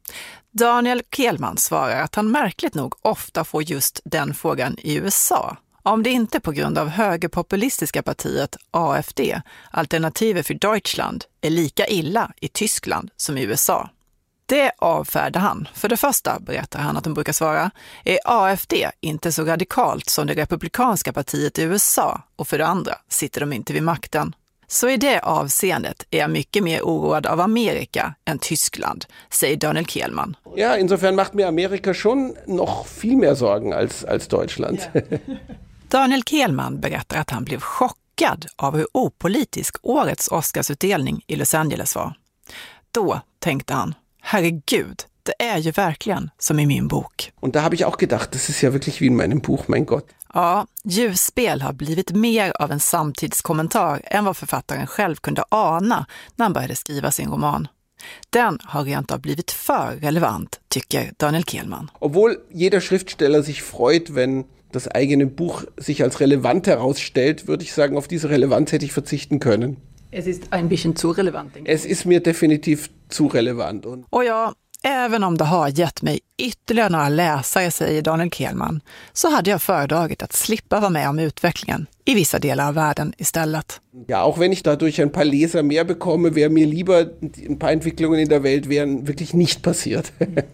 Daniel Kehlman svarar att han märkligt nog ofta får just den frågan i USA. Om det inte på grund av högerpopulistiska partiet AfD, Alternative für Deutschland, är lika illa i Tyskland som i USA. Det avfärdar han. För det första, berättar han att de brukar svara, är AfD inte så radikalt som det republikanska partiet i USA, och för det andra sitter de inte vid makten. Så i det avseendet är jag mycket mer oroad av Amerika än Tyskland, säger Daniel Kehlman. Ja, insofern macht mir Amerika schon noch viel mehr Sorgen als Deutschland. Daniel Kehlman berättar att han blev chockad av hur opolitisk årets Oscarsutdelning i Los Angeles var. Då tänkte han, herregud, det är ju verkligen som i min bok. Und da habe ich auch gedacht, das ist ja wirklich wie in meinem Buch, mein Gott. Ja, ljusspel har blivit mer av en samtidskommentar än vad författaren själv kunde ana när han började skriva sin roman. Den har rent av blivit för relevant, tycker Daniel Kehlman. Obwohl jeder Schriftsteller sich freut, wenn das eigene Buch sich als relevant herausstellt, würde ich sagen, auf diese Relevanz hätte ich verzichten können. Es ist ein bisschen zu relevant. Es ist mir definitiv zu relevant. Och ja, även om det har gett mig ytterligare några läsare, säger Daniel Kehlman, så hade jag föredragit att slippa vara med om utvecklingen i vissa delar av världen istället. Ja, auch wenn ich dadurch ein paar Leser mehr bekomme, wäre mir lieber ein paar Entwicklungen in der Welt wären wirklich nicht passiert.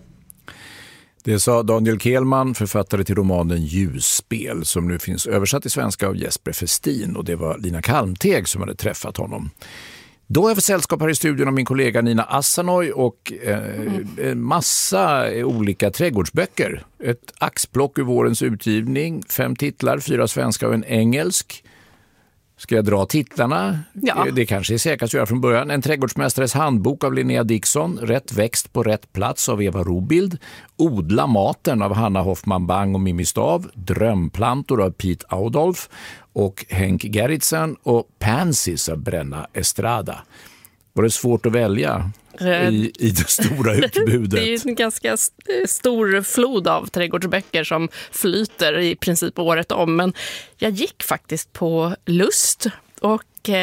Det sa Daniel Kehlman, författare till romanen Ljusspel, som nu finns översatt i svenska av Jesper Festin, och det var Lina Kalmteg som hade träffat honom. Då har jag för sällskap här i studion av min kollega Nina Asanoy och en massa olika trädgårdsböcker. Ett axplock ur vårens utgivning, 5 titlar, 4 svenska och en engelsk. Ska jag dra titlarna? Ja. Det kanske är säkert att göra från början. En trädgårdsmästares handbok av Linnea Dixon. Rätt växt på rätt plats av Eva Robild. Odla maten av Hanna Hoffman Bang och Mimmi Stav. Drömplantor av Pete Audolf och Henk Gerritsen. Och Pansies av Brenna Estrada. Var det svårt att välja i det stora utbudet? Det är ju en ganska stor flod av trädgårdsböcker som flyter i princip året om. Men jag gick faktiskt på lust och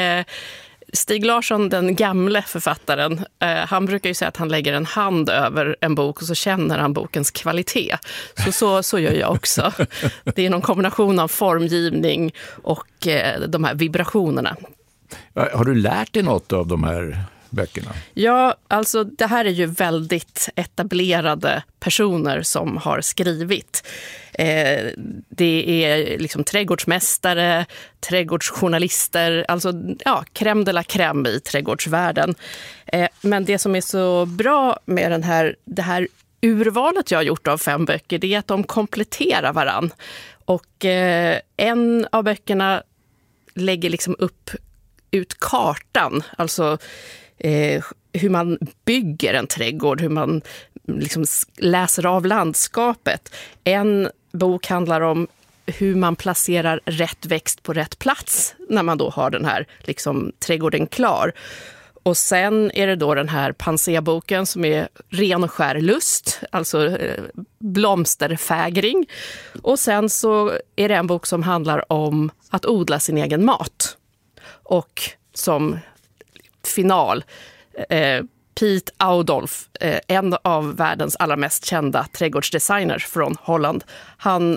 Stig Larsson, den gamle författaren, han brukar ju säga att han lägger en hand över en bok och så känner han bokens kvalitet. Så gör jag också. Det är någon kombination av formgivning och de här vibrationerna. Har du lärt dig något av de här böckerna? Ja, alltså det här är ju väldigt etablerade personer som har skrivit. Det är liksom trädgårdsmästare, trädgårdsjournalister, alltså ja, crème de la crème i trädgårdsvärlden. Men det som är så bra med det här urvalet jag har gjort av 5 böcker, det är att de kompletterar varann. Och en av böckerna lägger liksom ut kartan, alltså hur man bygger en trädgård, hur man liksom läser av landskapet. En bok handlar om hur man placerar rätt växt på rätt plats när man då har den här liksom trädgården klar. Och sen är det då den här Pansé-boken som är ren och skär lust, alltså blomsterfägring. Och sen så är det en bok som handlar om att odla sin egen mat. Och som final, Pete Audolf, en av världens allra mest kända trädgårdsdesigners från Holland. Han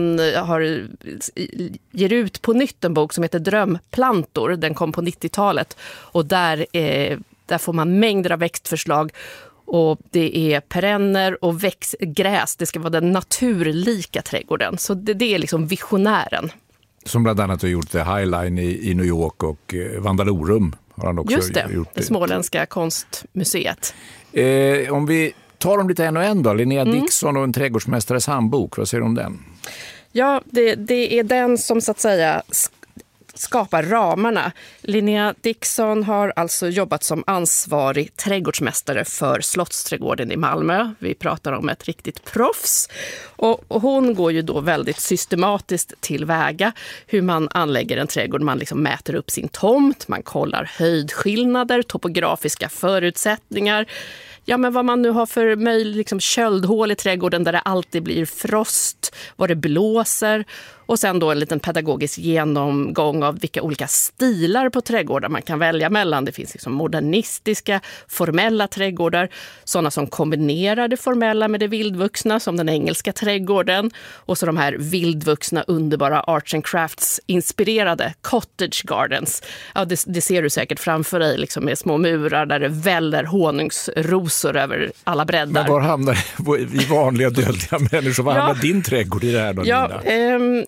ger ut på nytt en bok som heter Drömplantor. Den kom på 90-talet och där får man mängder av växtförslag. Och det är perenner och gräs. Det ska vara den naturlika trädgården. Så det är liksom visionären. Som bland annat har gjort The High Line i New York och Vandalorum har han också just det, gjort. Det småländska konstmuseet. Om vi tar dem lite en och en då. Linnea Dixon och en trädgårdsmästares handbok. Vad säger du om den? Ja, det är den som så att säga skapar ramarna. Linnea Dixon har alltså jobbat som ansvarig trädgårdsmästare för Slottsträdgården i Malmö. Vi pratar om ett riktigt proffs. Och hon går ju då väldigt systematiskt tillväga hur man anlägger en trädgård. Man liksom mäter upp sin tomt, man kollar höjdskillnader, topografiska förutsättningar. Ja, men vad man nu har för liksom köldhål i trädgården där det alltid blir frost, vad det blåser. Och sen då en liten pedagogisk genomgång av vilka olika stilar på trädgårdar man kan välja mellan. Det finns liksom modernistiska, formella trädgårdar. Sådana som kombinerar det formella med det vildvuxna, som den engelska trädgården. Och så de här vildvuxna, underbara arts and crafts inspirerade cottage gardens. Ja, det ser du säkert framför dig liksom med små murar där det väller honungsrosor över alla breddar. Men var hamnar vi vanliga dödliga människor? Var hamnar din trädgård i det här då, Nina?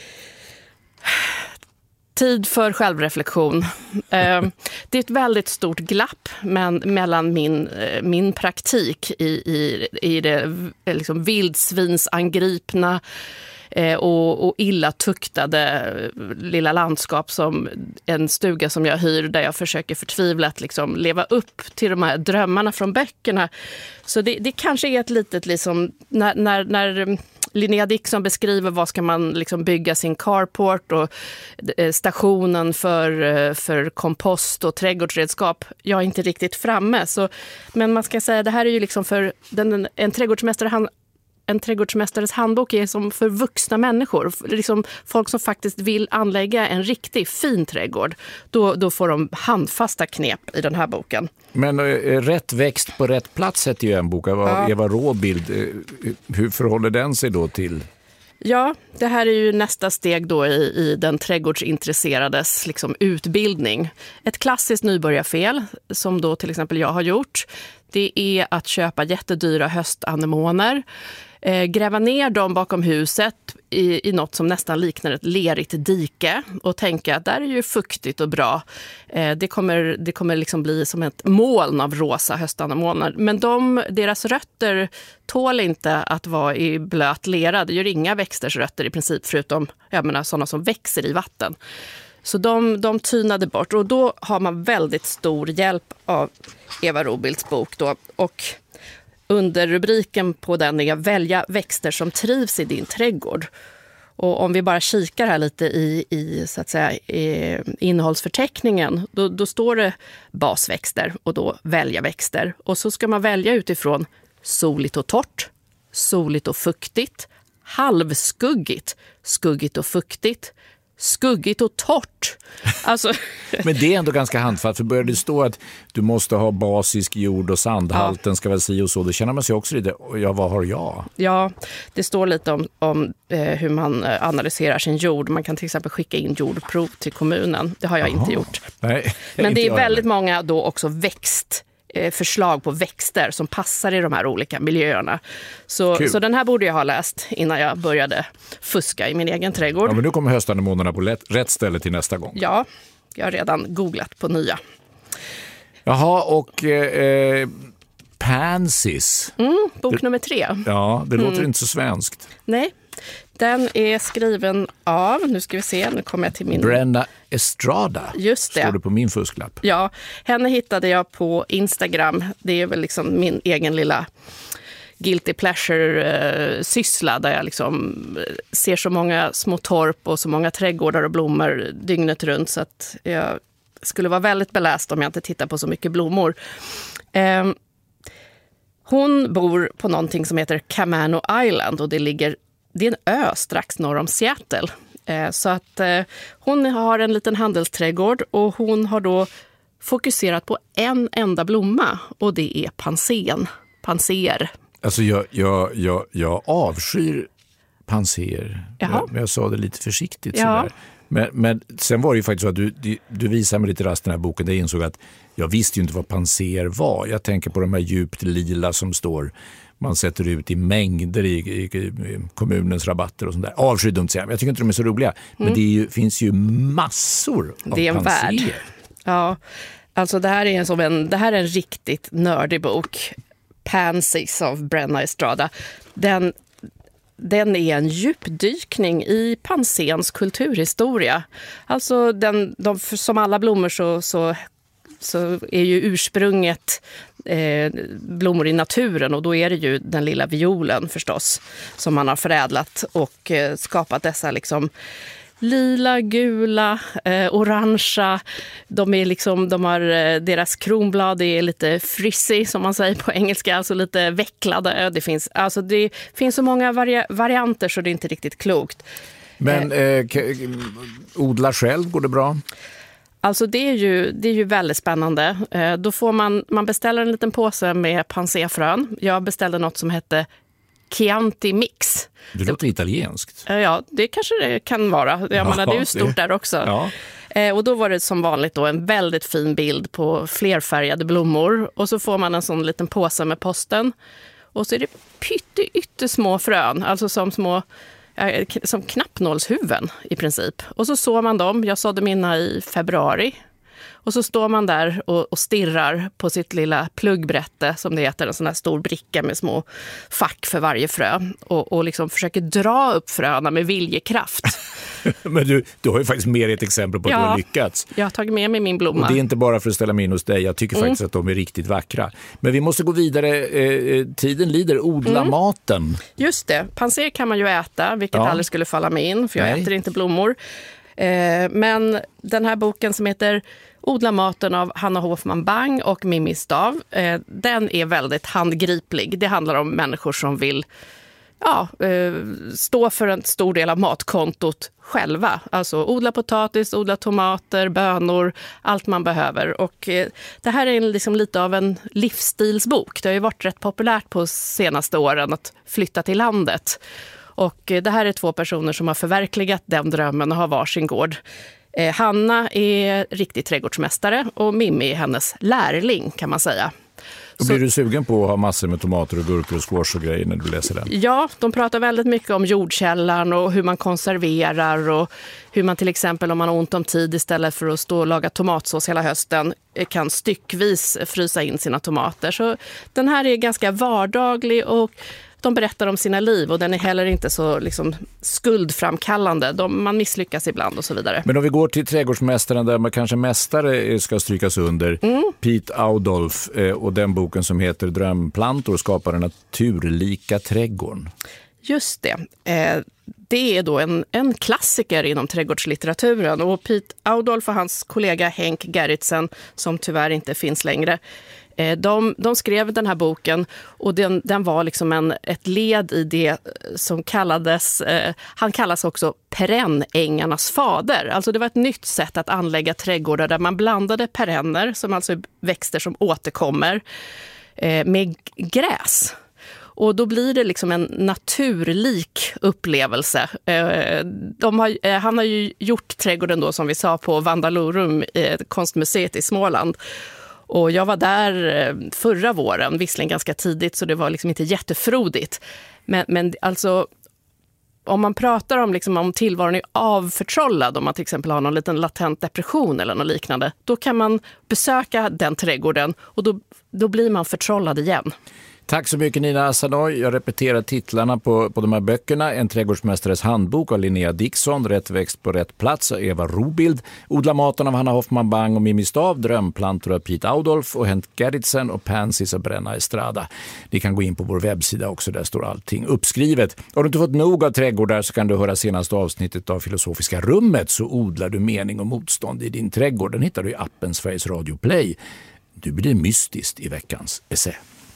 Tid för självreflektion. Det är ett väldigt stort glapp mellan min praktik i det liksom vildsvinsangripna och illa tuktade lilla landskap som en stuga som jag hyr där jag försöker förtvivlat liksom leva upp till de här drömmarna från böckerna. Så det kanske är ett litet liksom när Linnea Dixon beskriver vad ska man liksom bygga sin carport och stationen för kompost och trädgårdsredskap. Jag är inte riktigt framme. Men man ska säga det här är ju liksom för en trädgårdsmästares handbok är som för vuxna människor. Liksom folk som faktiskt vill anlägga en riktigt fin trädgård. Då får de handfasta knep i den här boken. Men rätt växt på rätt plats heter ju en bok av Eva Robild. Hur förhåller den sig då till? Ja, det här är ju nästa steg då i den trädgårdsintresserades liksom utbildning. Ett klassiskt nybörjarfel som då till exempel jag har gjort, det är att köpa jättedyra höstanemoner. gräva ner dem bakom huset i något som nästan liknar ett lerigt dike och tänka att där är ju fuktigt och bra. Det kommer liksom bli som ett moln av rosa höstanemoner. Men deras rötter tål inte att vara i blöt lera. Det gör inga växters rötter i princip förutom sådana som växer i vatten. Så de tynade bort och då har man väldigt stor hjälp av Eva Robilds bok då. Och under rubriken på den är välja växter som trivs i din trädgård. Och om vi bara kikar här lite i så att säga, i innehållsförteckningen, då står det basväxter och då välja växter. Och så ska man välja utifrån soligt och torrt, soligt och fuktigt, halvskuggigt, skuggigt och fuktigt, skuggigt och torrt. Alltså. Men det är ändå ganska handfast, för börjar det stå att du måste ha basisk jord och sandhalten ska väl si och så, då känner man sig också lite, vad har jag? Ja, det står lite om hur man analyserar sin jord. Man kan till exempel skicka in jordprov till kommunen. Det har jag inte gjort. Nej, men det är väldigt många då också förslag på växter som passar i de här olika miljöerna. Så den här borde jag ha läst innan jag började fuska i min egen trädgård. Ja, men nu kommer höstanemonerna på rätt ställe till nästa gång. Ja, jag har redan googlat på nya. Jaha, och Pansies. Bok nummer 3. Ja, det låter inte så svenskt. Nej, den är skriven av, nu ska vi se, nu kommer jag till min... Brenna Estrada. Just det. Står det på min fusklapp. Ja, henne hittade jag på Instagram. Det är väl liksom min egen lilla guilty pleasure-syssla där jag liksom ser så många små torp och så många trädgårdar och blommor dygnet runt, så att jag skulle vara väldigt beläst om jag inte tittar på så mycket blommor. Hon bor på någonting som heter Camano Island och det är en ö strax norr om Seattle. Så att hon har en liten handelsträdgård och hon har då fokuserat på en enda blomma och det är panser. Alltså jag avskyr panser. Men jag sa det lite försiktigt sådär. Men sen var det ju faktiskt så att du visade mig lite rast den här boken där jag insåg att jag visste ju inte vad panser var. Jag tänker på de här djupt lila som man sätter ut i mängder i kommunens rabatter och sånt där. Avskyr dumt säga, men jag tycker inte de är så roliga. Men finns ju massor av panser. Det är en värld. Ja, alltså det här är en riktigt nördig bok. Pansies av Brenna Estrada. Den är en djupdykning i Pansens kulturhistoria. Alltså som alla blommor så är ju ursprunget blommor i naturen och då är det ju den lilla violen förstås som man har förädlat och skapat dessa liksom lila, gula, orangea. Deras kronblad är lite frizzy som man säger på engelska, alltså lite vecklade. Det finns så många varianter så det är inte riktigt klokt. Men odla själv, går det bra? Alltså det är ju väldigt spännande. Då får man beställer en liten påse med panserfrön. Jag beställde något som hette Chianti Mix. Det låter italienskt. Ja, det kanske det kan vara. Jag menar, det är ju stort där också. Ja. Och då var det som vanligt då en väldigt fin bild på flerfärgade blommor. Och så får man en sån liten påse med posten. Och så är det pyttesmå frön, alltså som knappnålshuven i princip. Och så sår man dem. Jag sådde mina i februari. Och så står man där och stirrar på sitt lilla pluggbrätte som det heter, en sån här stor bricka med små fack för varje frö och liksom försöker dra upp fröna med viljekraft. Men du har ju faktiskt mer ett exempel på att du har lyckats. Jag har tagit med mig min blomma. Och det är inte bara för att ställa mig in hos dig, jag tycker faktiskt att de är riktigt vackra. Men vi måste gå vidare, tiden lider, odla maten. Just det, panser kan man ju äta, vilket aldrig skulle falla mig in för jag äter inte blommor. Men den här boken som heter Odla maten av Hanna Hofmann Bang och Mimmi Stav, den är väldigt handgriplig. Det handlar om människor som vill stå för en stor del av matkontot själva. Alltså odla potatis, odla tomater, bönor, allt man behöver. Och det här är liksom lite av en livsstilsbok. Det har ju varit rätt populärt på senaste åren att flytta till landet. Och det här är 2 personer som har förverkligat den drömmen och har varsin gård. Hanna är riktig trädgårdsmästare och Mimmi är hennes lärling kan man säga. Och blir du sugen på att ha massor med tomater och gurkor och squash och grejer när du läser den? Ja, de pratar väldigt mycket om jordkällan och hur man konserverar och hur man till exempel om man har ont om tid istället för att stå och laga tomatsås hela hösten kan styckvis frysa in sina tomater. Så den här är ganska vardaglig och de berättar om sina liv och den är heller inte så liksom skuldframkallande. Man misslyckas ibland och så vidare. Men om vi går till trädgårdsmästaren där man kanske mästare ska strykas under. Pete Audolph och den boken som heter Drömplantor skapar den naturlika trädgården. Just det. Det är då en klassiker inom trädgårdslitteraturen och Pete Audolph och hans kollega Henk Gerritsen, som tyvärr inte finns längre, de skrev den här boken och den var liksom ett led i det som kallades, han kallas också perennängarnas fader. Alltså det var ett nytt sätt att anlägga trädgårdar där man blandade perenner, som alltså är växter som återkommer, med gräs. Och då blir det liksom en naturlik upplevelse. Han har ju gjort trädgården då, som vi sa, på Vandalorum, konstmuseet i Småland. Och jag var där förra våren, visserligen ganska tidigt så det var liksom inte jättefrodigt. Men alltså, om man pratar om tillvaron är avförtrollad, om man till exempel har någon liten latent depression eller något liknande, då kan man besöka den trädgården och då blir man förtrollad igen. Tack så mycket Nina Asanoy. Jag repeterar titlarna på de här böckerna. En trädgårdsmästares handbok av Linnea Dixon, Rätt växt på rätt plats av Eva Robild, Odla maten av Hanna Hoffman Bang och Mimmi Stav, Drömplantor av Pete Audolph och Henk Gerritsen och Pansies av Brenna Estrada. Ni kan gå in på vår webbsida också, där står allting uppskrivet. Har du inte fått nog av trädgårdar så kan du höra senaste avsnittet av Filosofiska rummet, så odlar du mening och motstånd i din trädgård. Den hittar du i appen Sveriges Radio Play. Du blir mystiskt i veckans essä.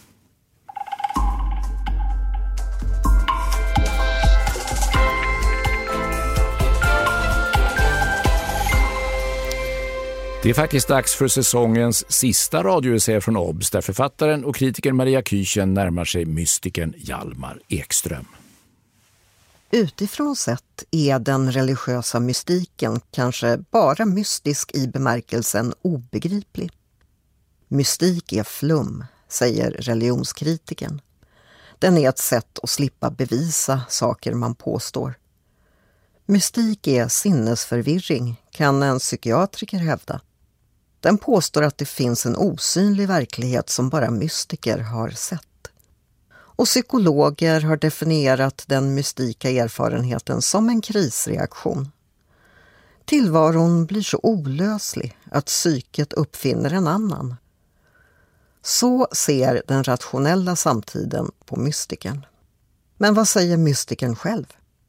Det är faktiskt dags för säsongens sista radioessä från OBS, där författaren och kritikern Maria Küchen närmar sig mystikern Hjalmar Ekström. Utifrån sett är den religiösa mystiken kanske bara mystisk i bemärkelsen obegriplig. Mystik är flum, säger religionskritiken. Den är ett sätt att slippa bevisa saker man påstår. Mystik är sinnesförvirring, kan en psykiatriker hävda. Den påstår att det finns en osynlig verklighet som bara mystiker har sett. Och psykologer har definierat den mystika erfarenheten som en krisreaktion. Tillvaron blir så olöslig att psyket uppfinner en annan. Så ser den rationella samtiden på mystiken. Men vad säger mystikern själv?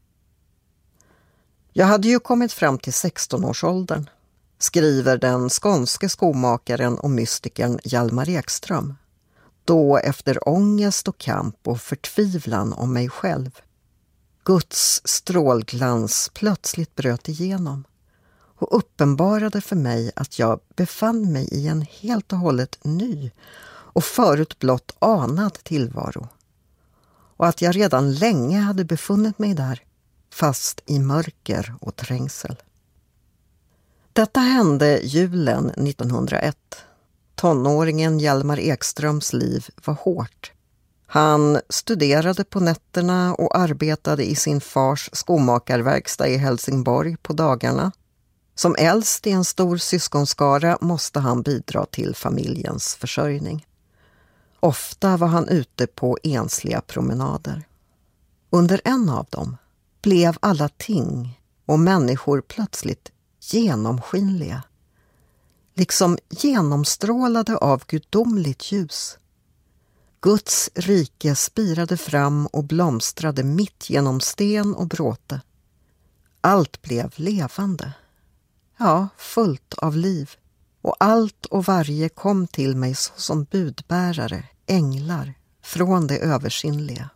Jag hade ju kommit fram till 16-årsåldern, skriver den skånske skomakaren och mystikern Hjalmar Ekström. Då efter ångest och kamp och förtvivlan om mig själv. Guds strålglans plötsligt bröt igenom och uppenbarade för mig att jag befann mig i en helt och hållet ny och förut blott anad tillvaro. Och att jag redan länge hade befunnit mig där, fast i mörker och trängsel. Detta hände julen 1901. Tonåringen Hjalmar Ekströms liv var hårt. Han studerade på nätterna och arbetade i sin fars skomakarverkstad i Helsingborg på dagarna. Som äldst i en stor syskonskara måste han bidra till familjens försörjning. Ofta var han ute på ensliga promenader. Under en av dem blev alla ting och människor plötsligt genomskinliga. Liksom genomstrålade av gudomligt ljus. Guds rike spirade fram och blomstrade mitt genom sten och bråte. Allt blev levande. Ja, fullt av liv. Och allt och varje kom till mig som budbärare, änglar, från det översinnliga.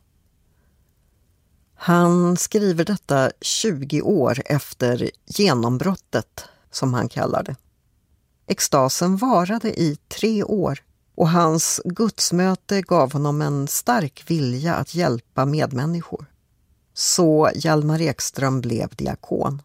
Han skriver detta 20 år efter genombrottet, som han kallar det. Extasen varade i 3 år och hans gudsmöte gav honom en stark vilja att hjälpa medmänniskor. Så Hjalmar Ekström blev diakon.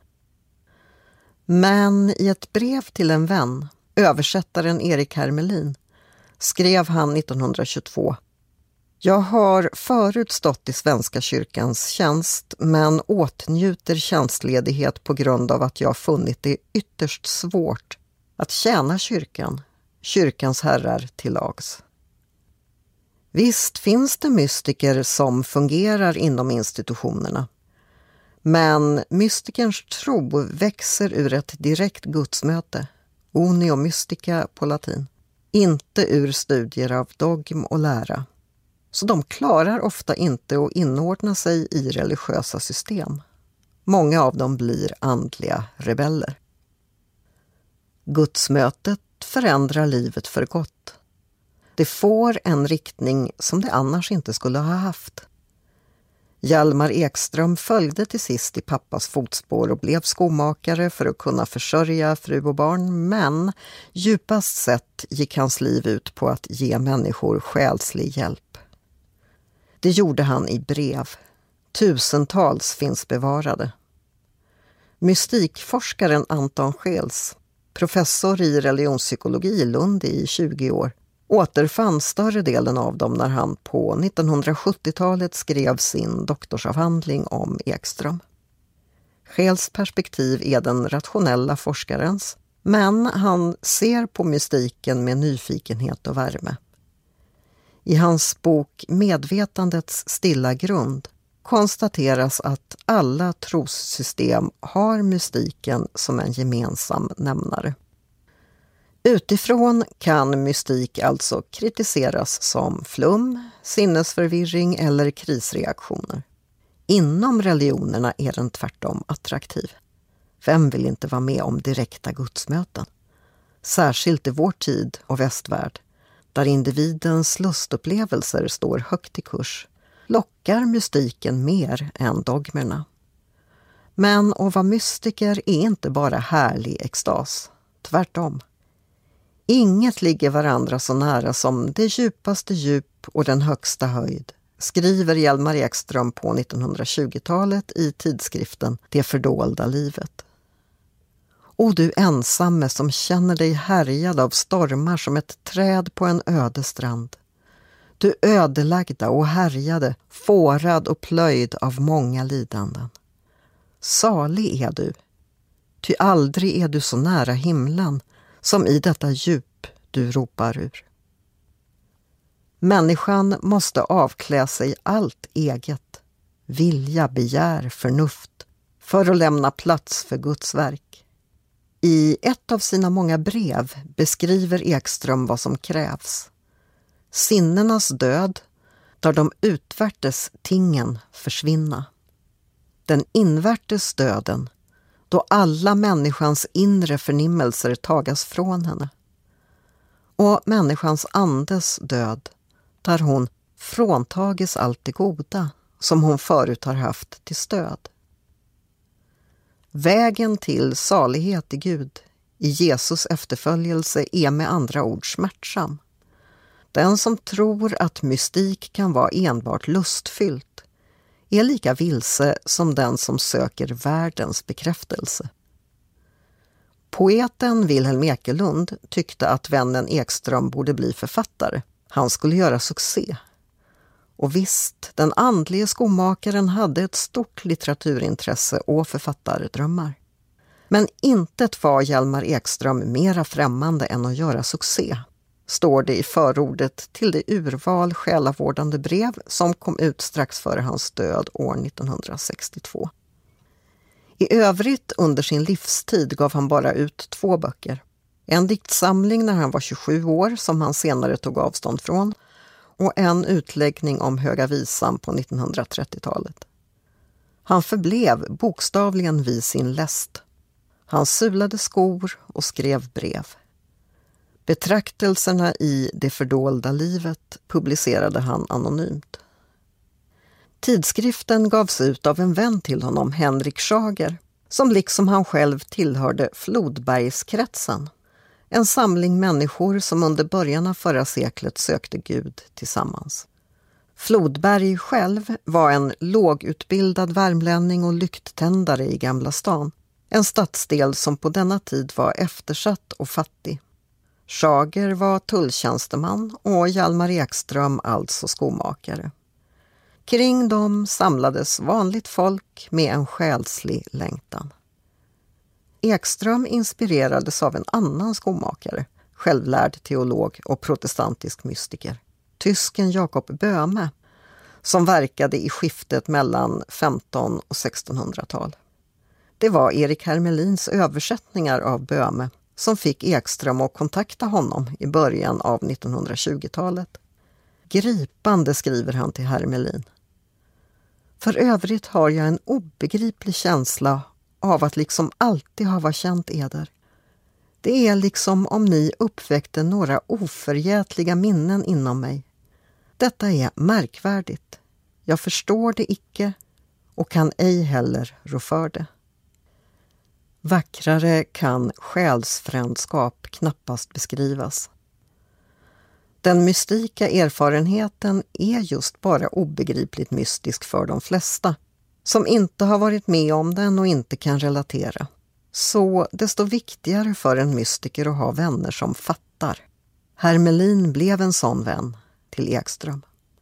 Men i ett brev till en vän, översättaren Erik Hermelin, skrev han 1922: Jag har förut stått i Svenska kyrkans tjänst men åtnjuter tjänstledighet på grund av att jag funnit det ytterst svårt att tjäna kyrkan, kyrkans herrar till lags. Visst finns det mystiker som fungerar inom institutionerna, men mystikerns tro växer ur ett direkt gudsmöte, unio mystica på latin, inte ur studier av dogm och lära. Så de klarar ofta inte att inordna sig i religiösa system. Många av dem blir andliga rebeller. Gudsmötet förändrar livet för gott. Det får en riktning som det annars inte skulle ha haft. Hjalmar Ekström följde till sist i pappas fotspår och blev skomakare för att kunna försörja fru och barn, men djupast sett gick hans liv ut på att ge människor själslig hjälp. Det gjorde han i brev. Tusentals finns bevarade. Mystikforskaren Anton Scheels, professor i religionspsykologi i Lund i 20 år, återfann större delen av dem när han på 1970-talet skrev sin doktorsavhandling om Ekström. Scheels perspektiv är den rationella forskarens, men han ser på mystiken med nyfikenhet och värme. I hans bok Medvetandets stilla grund konstateras att alla trossystem har mystiken som en gemensam nämnare. Utifrån kan mystik alltså kritiseras som flum, sinnesförvirring eller krisreaktioner. Inom religionerna är den tvärtom attraktiv. Vem vill inte vara med om direkta gudsmöten? Särskilt i vår tid och västvärld, där individens lustupplevelser står högt i kurs, lockar mystiken mer än dogmerna. Men att vara mystiker är inte bara härlig extas, tvärtom. Inget ligger varandra så nära som det djupaste djup och den högsta höjd, skriver Hjalmar Ekström på 1920-talet i tidskriften Det fördolda livet. O du ensamme som känner dig härjad av stormar som ett träd på en öde strand. Du ödelagda och härjade, fårad och plöjd av många lidanden. Salig är du, ty aldrig är du så nära himlen som i detta djup du ropar ur. Människan måste avklä sig allt eget, vilja, begär, förnuft, för att lämna plats för Guds verk. I ett av sina många brev beskriver Ekström vad som krävs. Sinnenas död, där de utvärtes tingen försvinna. Den invärtes döden, då alla människans inre förnimmelser tagas från henne. Och människans andes död, där hon fråntages allt det goda som hon förut har haft till stöd. Vägen till salighet i Gud, i Jesus efterföljelse, är med andra ord smärtsam. Den som tror att mystik kan vara enbart lustfyllt är lika vilse som den som söker världens bekräftelse. Poeten Wilhelm Ekelund tyckte att vännen Ekström borde bli författare. Han skulle göra succé. Och visst, den andlige skomakaren hade ett stort litteraturintresse och författardrömmar. Men intet var Hjalmar Ekström mera främmande än att göra succé, står det i förordet till det urval själavårdande brev som kom ut strax före hans död år 1962. I övrigt under sin livstid gav han bara ut 2 böcker. En diktsamling när han var 27 år som han senare tog avstånd från, och en utläggning om Höga visan på 1930-talet. Han förblev bokstavligen vid sin läst. Han sulade skor och skrev brev. Betraktelserna i Det fördolda livet publicerade han anonymt. Tidskriften gavs ut av en vän till honom, Henrik Schager, som liksom han själv tillhörde Flodbergskretsen. En samling människor som under början av förra seklet sökte Gud tillsammans. Flodberg själv var en lågutbildad värmlänning och lykttändare i Gamla stan. En stadsdel som på denna tid var eftersatt och fattig. Schager var tulltjänsteman och Hjalmar Ekström alltså skomakare. Kring dem samlades vanligt folk med en själslig längtan. Ekström inspirerades av en annan skomakare, självlärd teolog och protestantisk mystiker, tysken Jakob Böhme, som verkade i skiftet mellan 1500- och 1600-tal. Det var Erik Hermelins översättningar av Böhme som fick Ekström att kontakta honom i början av 1920-talet. Gripande, skriver han till Hermelin. För övrigt har jag en obegriplig känsla av att liksom alltid ha känt eder. Det är liksom om ni uppväckte några oförgätliga minnen inom mig. Detta är märkvärdigt. Jag förstår det icke och kan ej heller rå för det. Vackrare kan själsfrändskap knappast beskrivas. Den mystika erfarenheten är just bara obegripligt mystisk för de flesta, som inte har varit med om den och inte kan relatera. Så desto viktigare för en mystiker att ha vänner som fattar. Hermelin blev en sån vän till Ekström.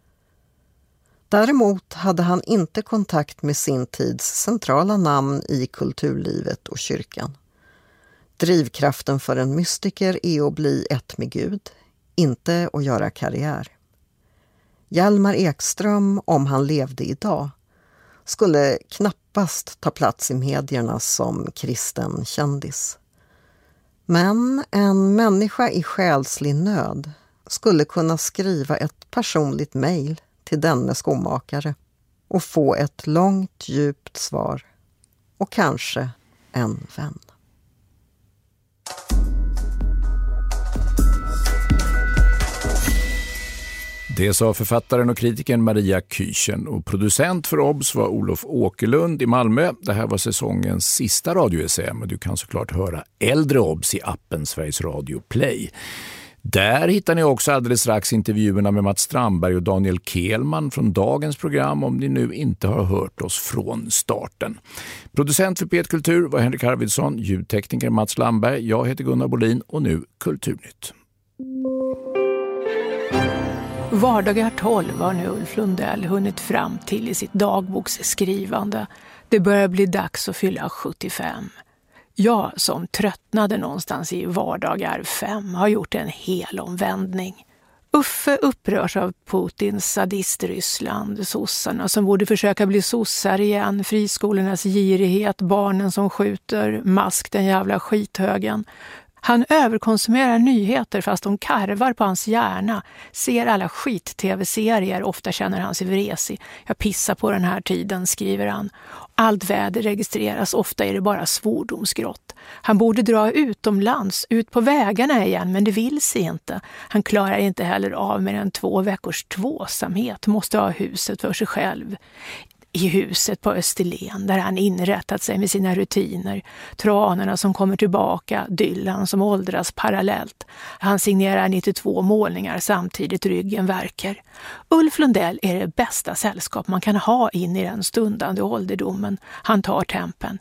Däremot hade han inte kontakt med sin tids centrala namn i kulturlivet och kyrkan. Drivkraften för en mystiker är att bli ett med Gud, inte att göra karriär. Hjalmar Ekström, om han levde idag, skulle knappast ta plats i medierna som kristen kändis. Men en människa i själslig nöd skulle kunna skriva ett personligt mejl till denne skomakare och få ett långt, djupt svar och kanske en vän. Det sa författaren och kritikern Maria Küchen, och producent för OBS var Olof Åkerlund i Malmö. Det här var säsongens sista radioessä, men du kan såklart höra äldre OBS i appen Sveriges Radio Play. Där hittar ni också alldeles strax intervjuerna med Mats Strandberg och Daniel Kehlman från dagens program, om ni nu inte har hört oss från starten. Producent för P1 Kultur var Henrik Arvidsson, ljudtekniker Mats Lamberg, jag heter Gunnar Bolin och nu Kulturnytt. Vardagar 12 har nu Ulf Lundell hunnit fram till i sitt dagboksskrivande. Det börjar bli dags att fylla 75. Jag som tröttnade någonstans i vardagar 5 har gjort en hel omvändning. Uffe upprörs av Putins sadist-Ryssland, sossarna som borde försöka bli sossar igen, friskolornas girighet, barnen som skjuter, Mask den jävla skithögen. Han överkonsumerar nyheter fast de karvar på hans hjärna, ser alla skit-tv-serier, ofta känner han sig vresig. Jag pissar på den här tiden, skriver han. Allt väder registreras, ofta är det bara svordomsgrott. Han borde dra utomlands, ut på vägarna igen, men det vill sig inte. Han klarar inte heller av mer än 2 veckors tvåsamhet, måste ha huset för sig själv. I huset på Österlen där han inrättat sig med sina rutiner, tranorna som kommer tillbaka, Dylan som åldras parallellt. Han signerar 92 målningar samtidigt, ryggen värker. Ulf Lundell är det bästa sällskap man kan ha in i den stundande ålderdomen. Han tar tempen.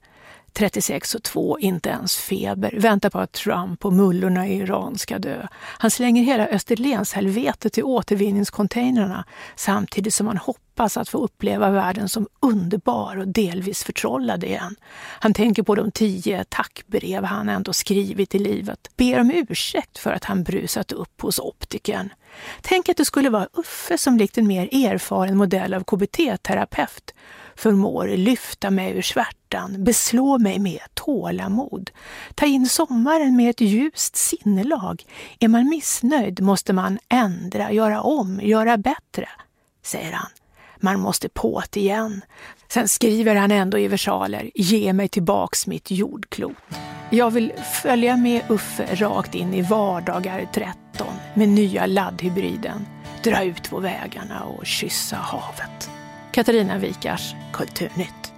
36,2, inte ens feber, väntar på att Trump och mullorna i Iran ska dö. Han slänger hela Österlens helvete till återvinningscontainrarna samtidigt som han hoppas att få uppleva världen som underbar och delvis förtrollad igen. Han tänker på de 10 tackbrev han ändå skrivit i livet. Ber om ursäkt för att han brusat upp hos optikern. Tänk att det skulle vara Uffe som likt en mer erfaren modell av KBT-terapeut förmår lyfta mig ur svärtan, beslå mig med tålamod, ta in sommaren med ett ljust sinnelag. Är man missnöjd måste man ändra, göra om, göra bättre, säger han. Man måste påt igen. Sen skriver han ändå i versaler, ge mig tillbaks mitt jordklot. Jag vill följa med Uffe rakt in i vardagar 13 med nya laddhybriden, dra ut på vägarna och kyssa havet. Katarina Wikars, Kulturnytt.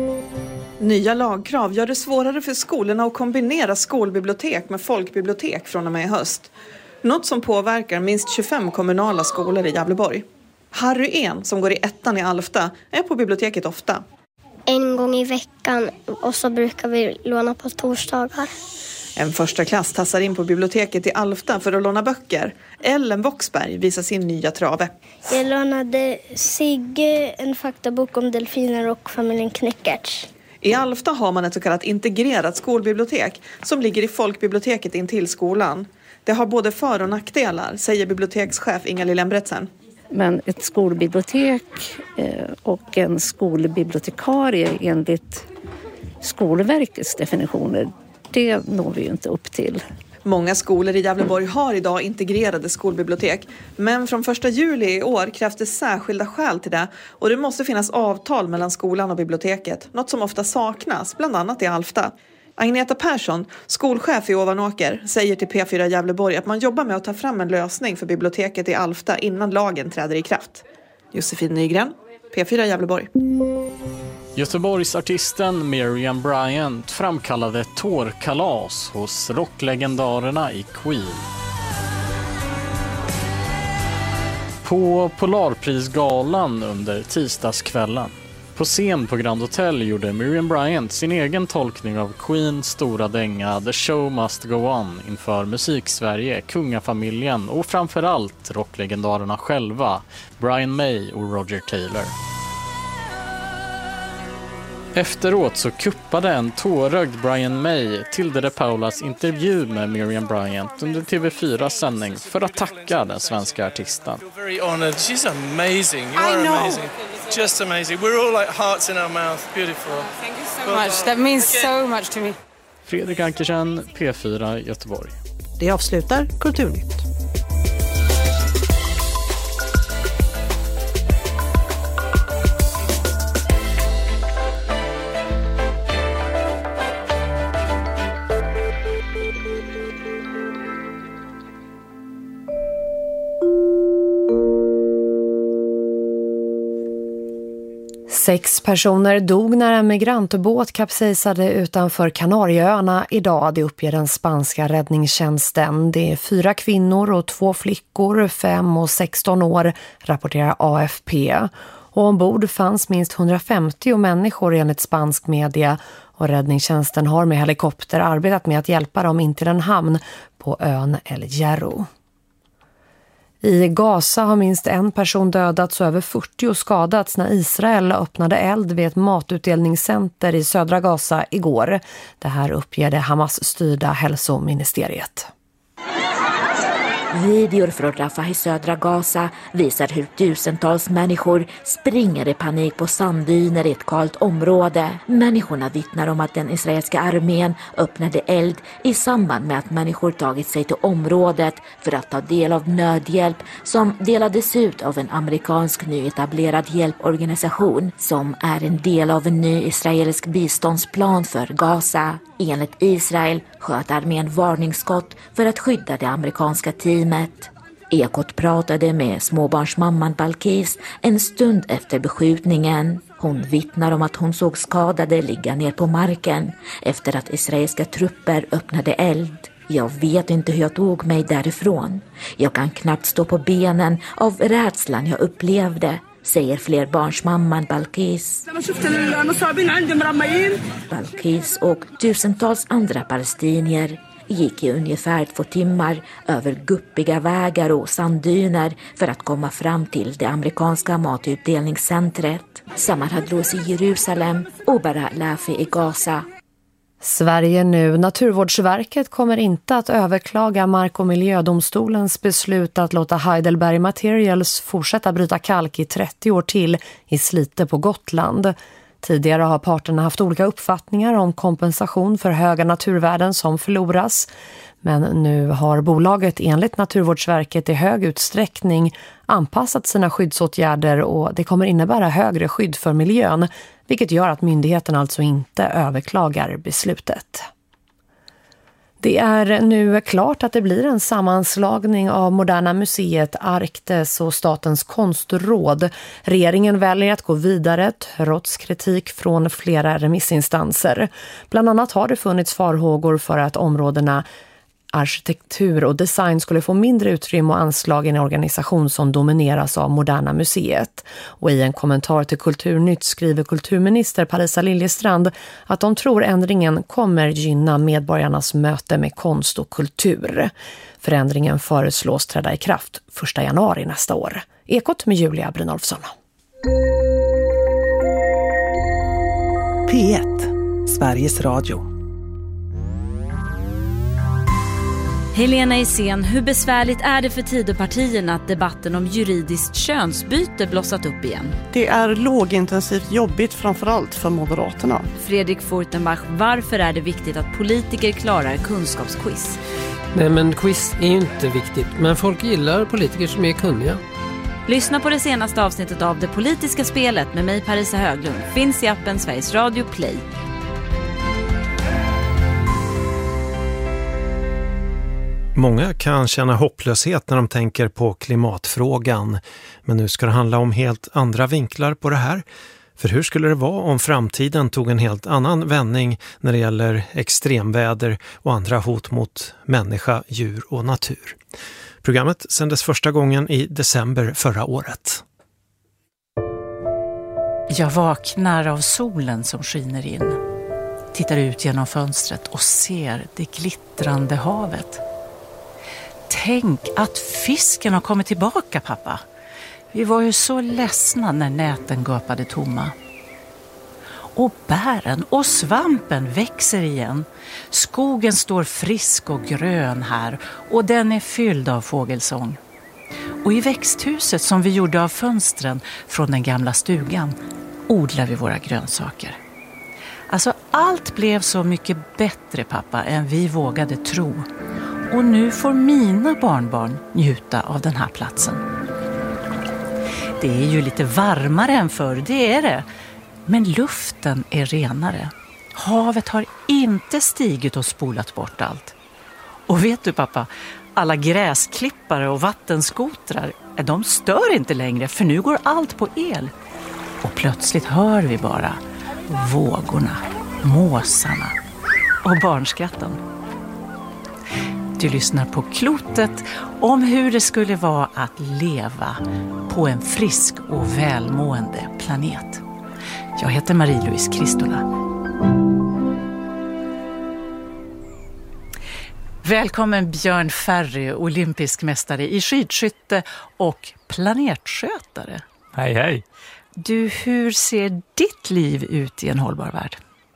Nya lagkrav gör det svårare för skolorna att kombinera skolbibliotek med folkbibliotek från och med i höst. Något som påverkar minst 25 kommunala skolor i Gävleborg. Harry En, som går i 1:an i Alfta, är på biblioteket ofta. En gång i veckan, och så brukar vi låna på torsdagar. En första klass tassar in på biblioteket i Alfta för att låna böcker. Ellen Voxberg visar sin nya trave. Jag lånade Sigge en faktabok om delfiner och familjen Knäckertz. I Alfta har man ett så kallat integrerat skolbibliotek som ligger i folkbiblioteket intill skolan. Det har både för- och nackdelar, säger bibliotekschef Inga Lembretsen. Men ett skolbibliotek och en skolbibliotekarie enligt Skolverkets definitioner, det når vi ju inte upp till. Många skolor i Gävleborg har idag integrerade skolbibliotek. Men från 1 juli i år krävs det särskilda skäl till det. Och det måste finnas avtal mellan skolan och biblioteket. Något som ofta saknas, bland annat i Alfta. Agneta Persson, skolchef i Ovanåker, säger till P4 Gävleborg att man jobbar med att ta fram en lösning för biblioteket i Alfta innan lagen träder i kraft. Josefin Nygren, P4 Gävleborg. Göteborgsartisten Miriam Bryant framkallade tårkalas hos rocklegendarerna i Queen. På Polarprisgalan under tisdagskvällen. På scen på Grand Hotel gjorde Miriam Bryant sin egen tolkning av Queens stora dänga The Show Must Go On inför Musiksverige, kungafamiljen och framförallt rocklegendarerna själva, Brian May och Roger Taylor. Efteråt så kuppade en tårögd Brian May till De Paulas intervju med Miriam Bryant under TV4 sändning för att tacka den svenska artisten. Very honored. She's amazing. You are amazing. Just amazing. We're all like hearts in our mouth. Beautiful. Thank you so much. That means so much to me. Fredrik Ankersen, P4 Göteborg. Det avslutar Kulturnytt. Sex personer dog när en migrantbåt kapsejsade utanför Kanarieöarna idag, det uppger den spanska räddningstjänsten. Det är 4 kvinnor och 2 flickor, 5 och 16 år, rapporterar AFP. Och ombord fanns minst 150 människor enligt spansk media och räddningstjänsten har med helikopter arbetat med att hjälpa dem in till en hamn på ön El Hierro. I Gaza har minst en person dödats och över 40 skadats när Israel öppnade eld vid ett matutdelningscenter i södra Gaza igår. Det här uppger det Hamas-styrda hälsoministeriet. Videor från Rafah i södra Gaza visar hur tusentals människor springer i panik på sanddyner i ett kallt område. Människorna vittnar om att den israeliska armén öppnade eld i samband med att människor tagit sig till området för att ta del av nödhjälp som delades ut av en amerikansk nyetablerad hjälporganisation som är en del av en ny israelisk biståndsplan för Gaza. Enligt Israel sköt armén varningsskott för att skydda det amerikanska teamet. Ekot pratade med småbarnsmamman Balkis en stund efter beskjutningen. Hon vittnar om att hon såg skadade ligga ner på marken efter att israeliska trupper öppnade eld. Jag vet inte hur jag tog mig därifrån. Jag kan knappt stå på benen av rädslan jag upplevde, säger flerbarnsmamman Balkis. Balkis och tusentals andra palestinier gick i ungefär 2 timmar över guppiga vägar och sanddyner för att komma fram till det amerikanska matutdelningscentret. Samar Hadros i Jerusalem och Bara Lafi i Gaza. Sverige nu. Naturvårdsverket kommer inte att överklaga Mark- och miljödomstolens beslut att låta Heidelberg Materials fortsätta bryta kalk i 30 år till i Slite på Gotland. Tidigare har parterna haft olika uppfattningar om kompensation för höga naturvärden som förloras. Men nu har bolaget enligt Naturvårdsverket i hög utsträckning anpassat sina skyddsåtgärder och det kommer innebära högre skydd för miljön, vilket gör att myndigheten alltså inte överklagar beslutet. Det är nu klart att det blir en sammanslagning av Moderna museet, Arktis och Statens konstråd. Regeringen väljer att gå vidare trots kritik från flera remissinstanser. Bland annat har det funnits farhågor för att områdena Arkitektur och design skulle få mindre utrymme och anslag i en organisation som domineras av Moderna museet. Och i en kommentar till Kulturnytt skriver kulturminister Parisa Liljestrand att de tror ändringen kommer gynna medborgarnas möte med konst och kultur. Förändringen föreslås träda i kraft 1 januari nästa år. Ekot med Julia Brynolfsson. P1, Sveriges Radio. Helena Isen, hur besvärligt är det för Tidöpartierna att debatten om juridiskt könsbyte blossat upp igen? Det är lågintensivt jobbigt framförallt för Moderaterna. Fredrik Fortenbach, varför är det viktigt att politiker klarar kunskapsquiz? Nej, men quiz är ju inte viktigt, men folk gillar politiker som är kunniga. Lyssna på det senaste avsnittet av Det politiska spelet med mig, Parisa Höglund. Finns i appen Sveriges Radio Play. Många kan känna hopplöshet när de tänker på klimatfrågan. Men nu ska det handla om helt andra vinklar på det här. För hur skulle det vara om framtiden tog en helt annan vändning när det gäller extremväder och andra hot mot människa, djur och natur? Programmet sändes första gången i december förra året. Jag vaknar av solen som skiner in. Tittar ut genom fönstret och ser det glittrande havet. Tänk att fisken har kommit tillbaka, pappa. Vi var ju så ledsna när näten gapade tomma. Och bären och svampen växer igen. Skogen står frisk och grön här och den är fylld av fågelsång. Och i växthuset som vi gjorde av fönstren från den gamla stugan odlar vi våra grönsaker. Alltså allt blev så mycket bättre, pappa, än vi vågade tro. Och nu får mina barnbarn njuta av den här platsen. Det är ju lite varmare än förr, det är det. Men luften är renare. Havet har inte stigit och spolat bort allt. Och vet du, pappa, alla gräsklippare och vattenskotrar, de stör inte längre, för nu går allt på el. Och plötsligt hör vi bara vågorna, måsarna och barnskratten. Du lyssnar på Klotet om hur det skulle vara att leva på en frisk och välmående planet. Jag heter Marie-Louise Kristola. Välkommen Björn Ferry, olympisk mästare i skidskytte och planetskötare. Hej, hej. Du, hur ser ditt liv ut i en hållbar värld?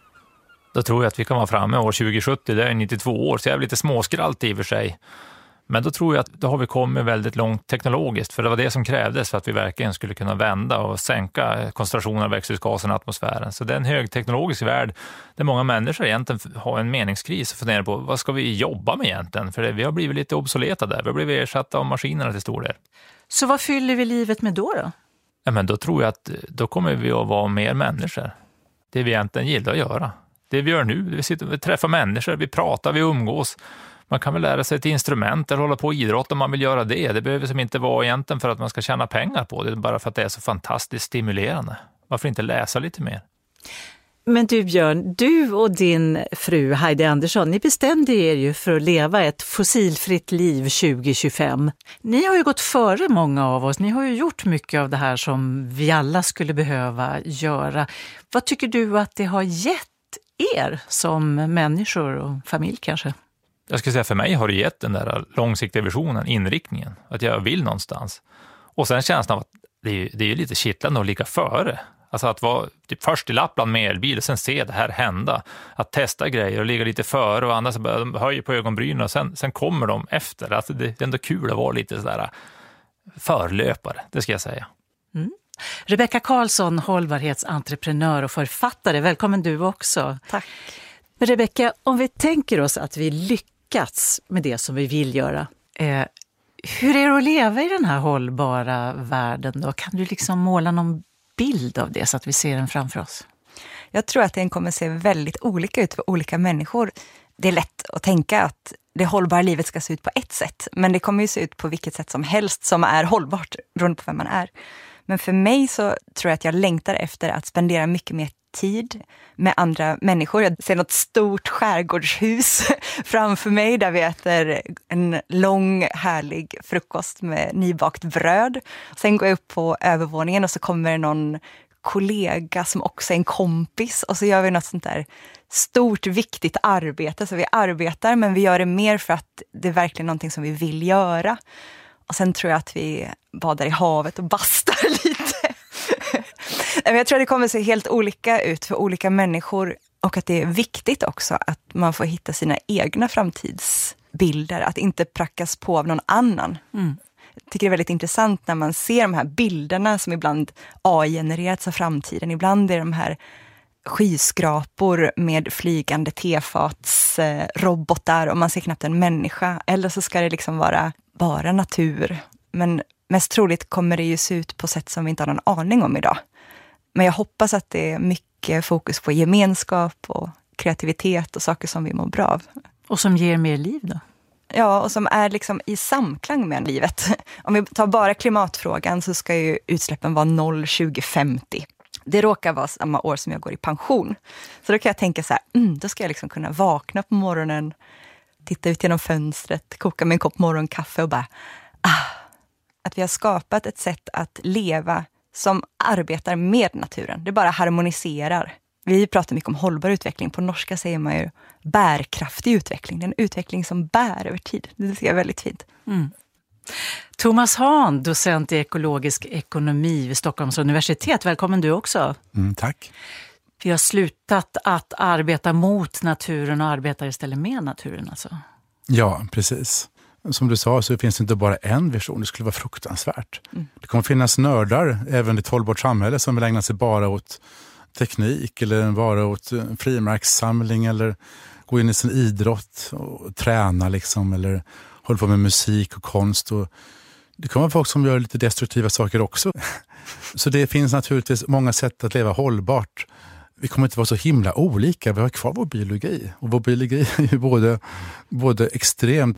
Då tror jag att vi kan vara framme år 2070, det är 92 år, så jag är lite småskralt i och för sig. Men då tror jag att då har vi kommit väldigt långt teknologiskt, för det var det som krävdes för att vi verkligen skulle kunna vända och sänka koncentrationen av växthusgasen i atmosfären. Så det är en högteknologisk värld där många människor egentligen har en meningskris och funderar på vad ska vi jobba med egentligen? För vi har blivit lite obsoleta där, vi har blivit ersatta av maskinerna till stor del. Så vad fyller vi livet med då? Ja, men då tror jag att då kommer vi att vara mer människor. Det vi egentligen gillar att göra. Det vi gör nu, vi sitter och träffar människor, vi pratar, vi umgås. Man kan väl lära sig ett instrument eller hålla på idrott om man vill göra det. Det behöver som inte vara egentligen för att man ska tjäna pengar på det, bara för att det är så fantastiskt stimulerande. Varför inte läsa lite mer? Men du Björn, du och din fru Heidi Andersson, ni bestämde er ju för att leva ett fossilfritt liv 2025. Ni har ju gått före många av oss, ni har ju gjort mycket av det här som vi alla skulle behöva göra. Vad tycker du att det har gett er som människor och familj kanske? Jag skulle säga för mig har det gett den där långsiktiga visionen, inriktningen, att jag vill någonstans. Och sen känslan av att det är lite kittlande att ligga före. Alltså att vara typ först i Lappland med elbil och sen se det här hända. Att testa grejer och ligga lite före och andra så börjar de höja på ögonbrynen och sen kommer de efter. Alltså det är ändå kul att vara lite sådär förlöpare, det ska jag säga. Mm. Rebecka Karlsson, hållbarhetsentreprenör och författare. Välkommen du också. Tack. Rebecka, om vi tänker oss att vi lyckats med det som vi vill göra. Hur är det att leva i den här hållbara världen då? Kan du liksom måla någon bild av det så att vi ser den framför oss? Jag tror att den kommer se väldigt olika ut för olika människor. Det är lätt att tänka att det hållbara livet ska se ut på ett sätt. Men det kommer ju se ut på vilket sätt som helst som är hållbart beroende på vem man är. Men för mig så tror jag att jag längtar efter att spendera mycket mer tid med andra människor. Jag ser något stort skärgårdshus framför mig där vi äter en lång härlig frukost med nybakt bröd. Sen går jag upp på övervåningen och så kommer någon kollega som också är en kompis och så gör vi något sånt där stort viktigt arbete. Så vi arbetar men vi gör det mer för att det är verkligen någonting som vi vill göra. Och sen tror jag att vi badar i havet och bastar lite. Jag tror att det kommer se helt olika ut för olika människor och att det är viktigt också att man får hitta sina egna framtidsbilder, att inte prackas på av någon annan. Jag tycker det är väldigt intressant när man ser de här bilderna som ibland AI-genererats av framtiden. Ibland är de här skyskrapor med flygande tefatsrobotar och man ser knappt en människa. Eller så ska det liksom vara bara natur. Men mest troligt kommer det ju se ut på sätt som vi inte har någon aning om idag. Men jag hoppas att det är mycket fokus på gemenskap och kreativitet och saker som vi mår bra av. Och som ger mer liv då? Ja, och som är liksom i samklang med livet. Om vi tar bara klimatfrågan så ska ju utsläppen vara 0 2050. Det råkar vara samma år som jag går i pension. Så då kan jag tänka så här, då ska jag liksom kunna vakna på morgonen, titta ut genom fönstret, koka mig en kopp morgonkaffe och bara, att vi har skapat ett sätt att leva som arbetar med naturen. Det bara harmoniserar. Vi pratar mycket om hållbar utveckling. På norska säger man ju bärkraftig utveckling. Det är en utveckling som bär över tid. Det ser jag väldigt fint. Thomas Hahn, docent i ekologisk ekonomi vid Stockholms universitet. Välkommen du också. Tack. Vi har slutat att arbeta mot naturen och arbetar istället med naturen alltså. Ja, precis. Som du sa så finns det inte bara en vision, det skulle vara fruktansvärt. Det kommer finnas nördar, även i ett hållbart samhälle, som vill ägna sig bara åt teknik eller bara åt frimärkssamling eller gå in i sin idrott och träna liksom, eller hålla på med musik och konst. Och det kommer vara folk som gör lite destruktiva saker också. Så det finns naturligtvis många sätt att leva hållbart. Vi kommer inte vara så himla olika. Vi har kvar vår biologi. Och vår biologi är ju både extremt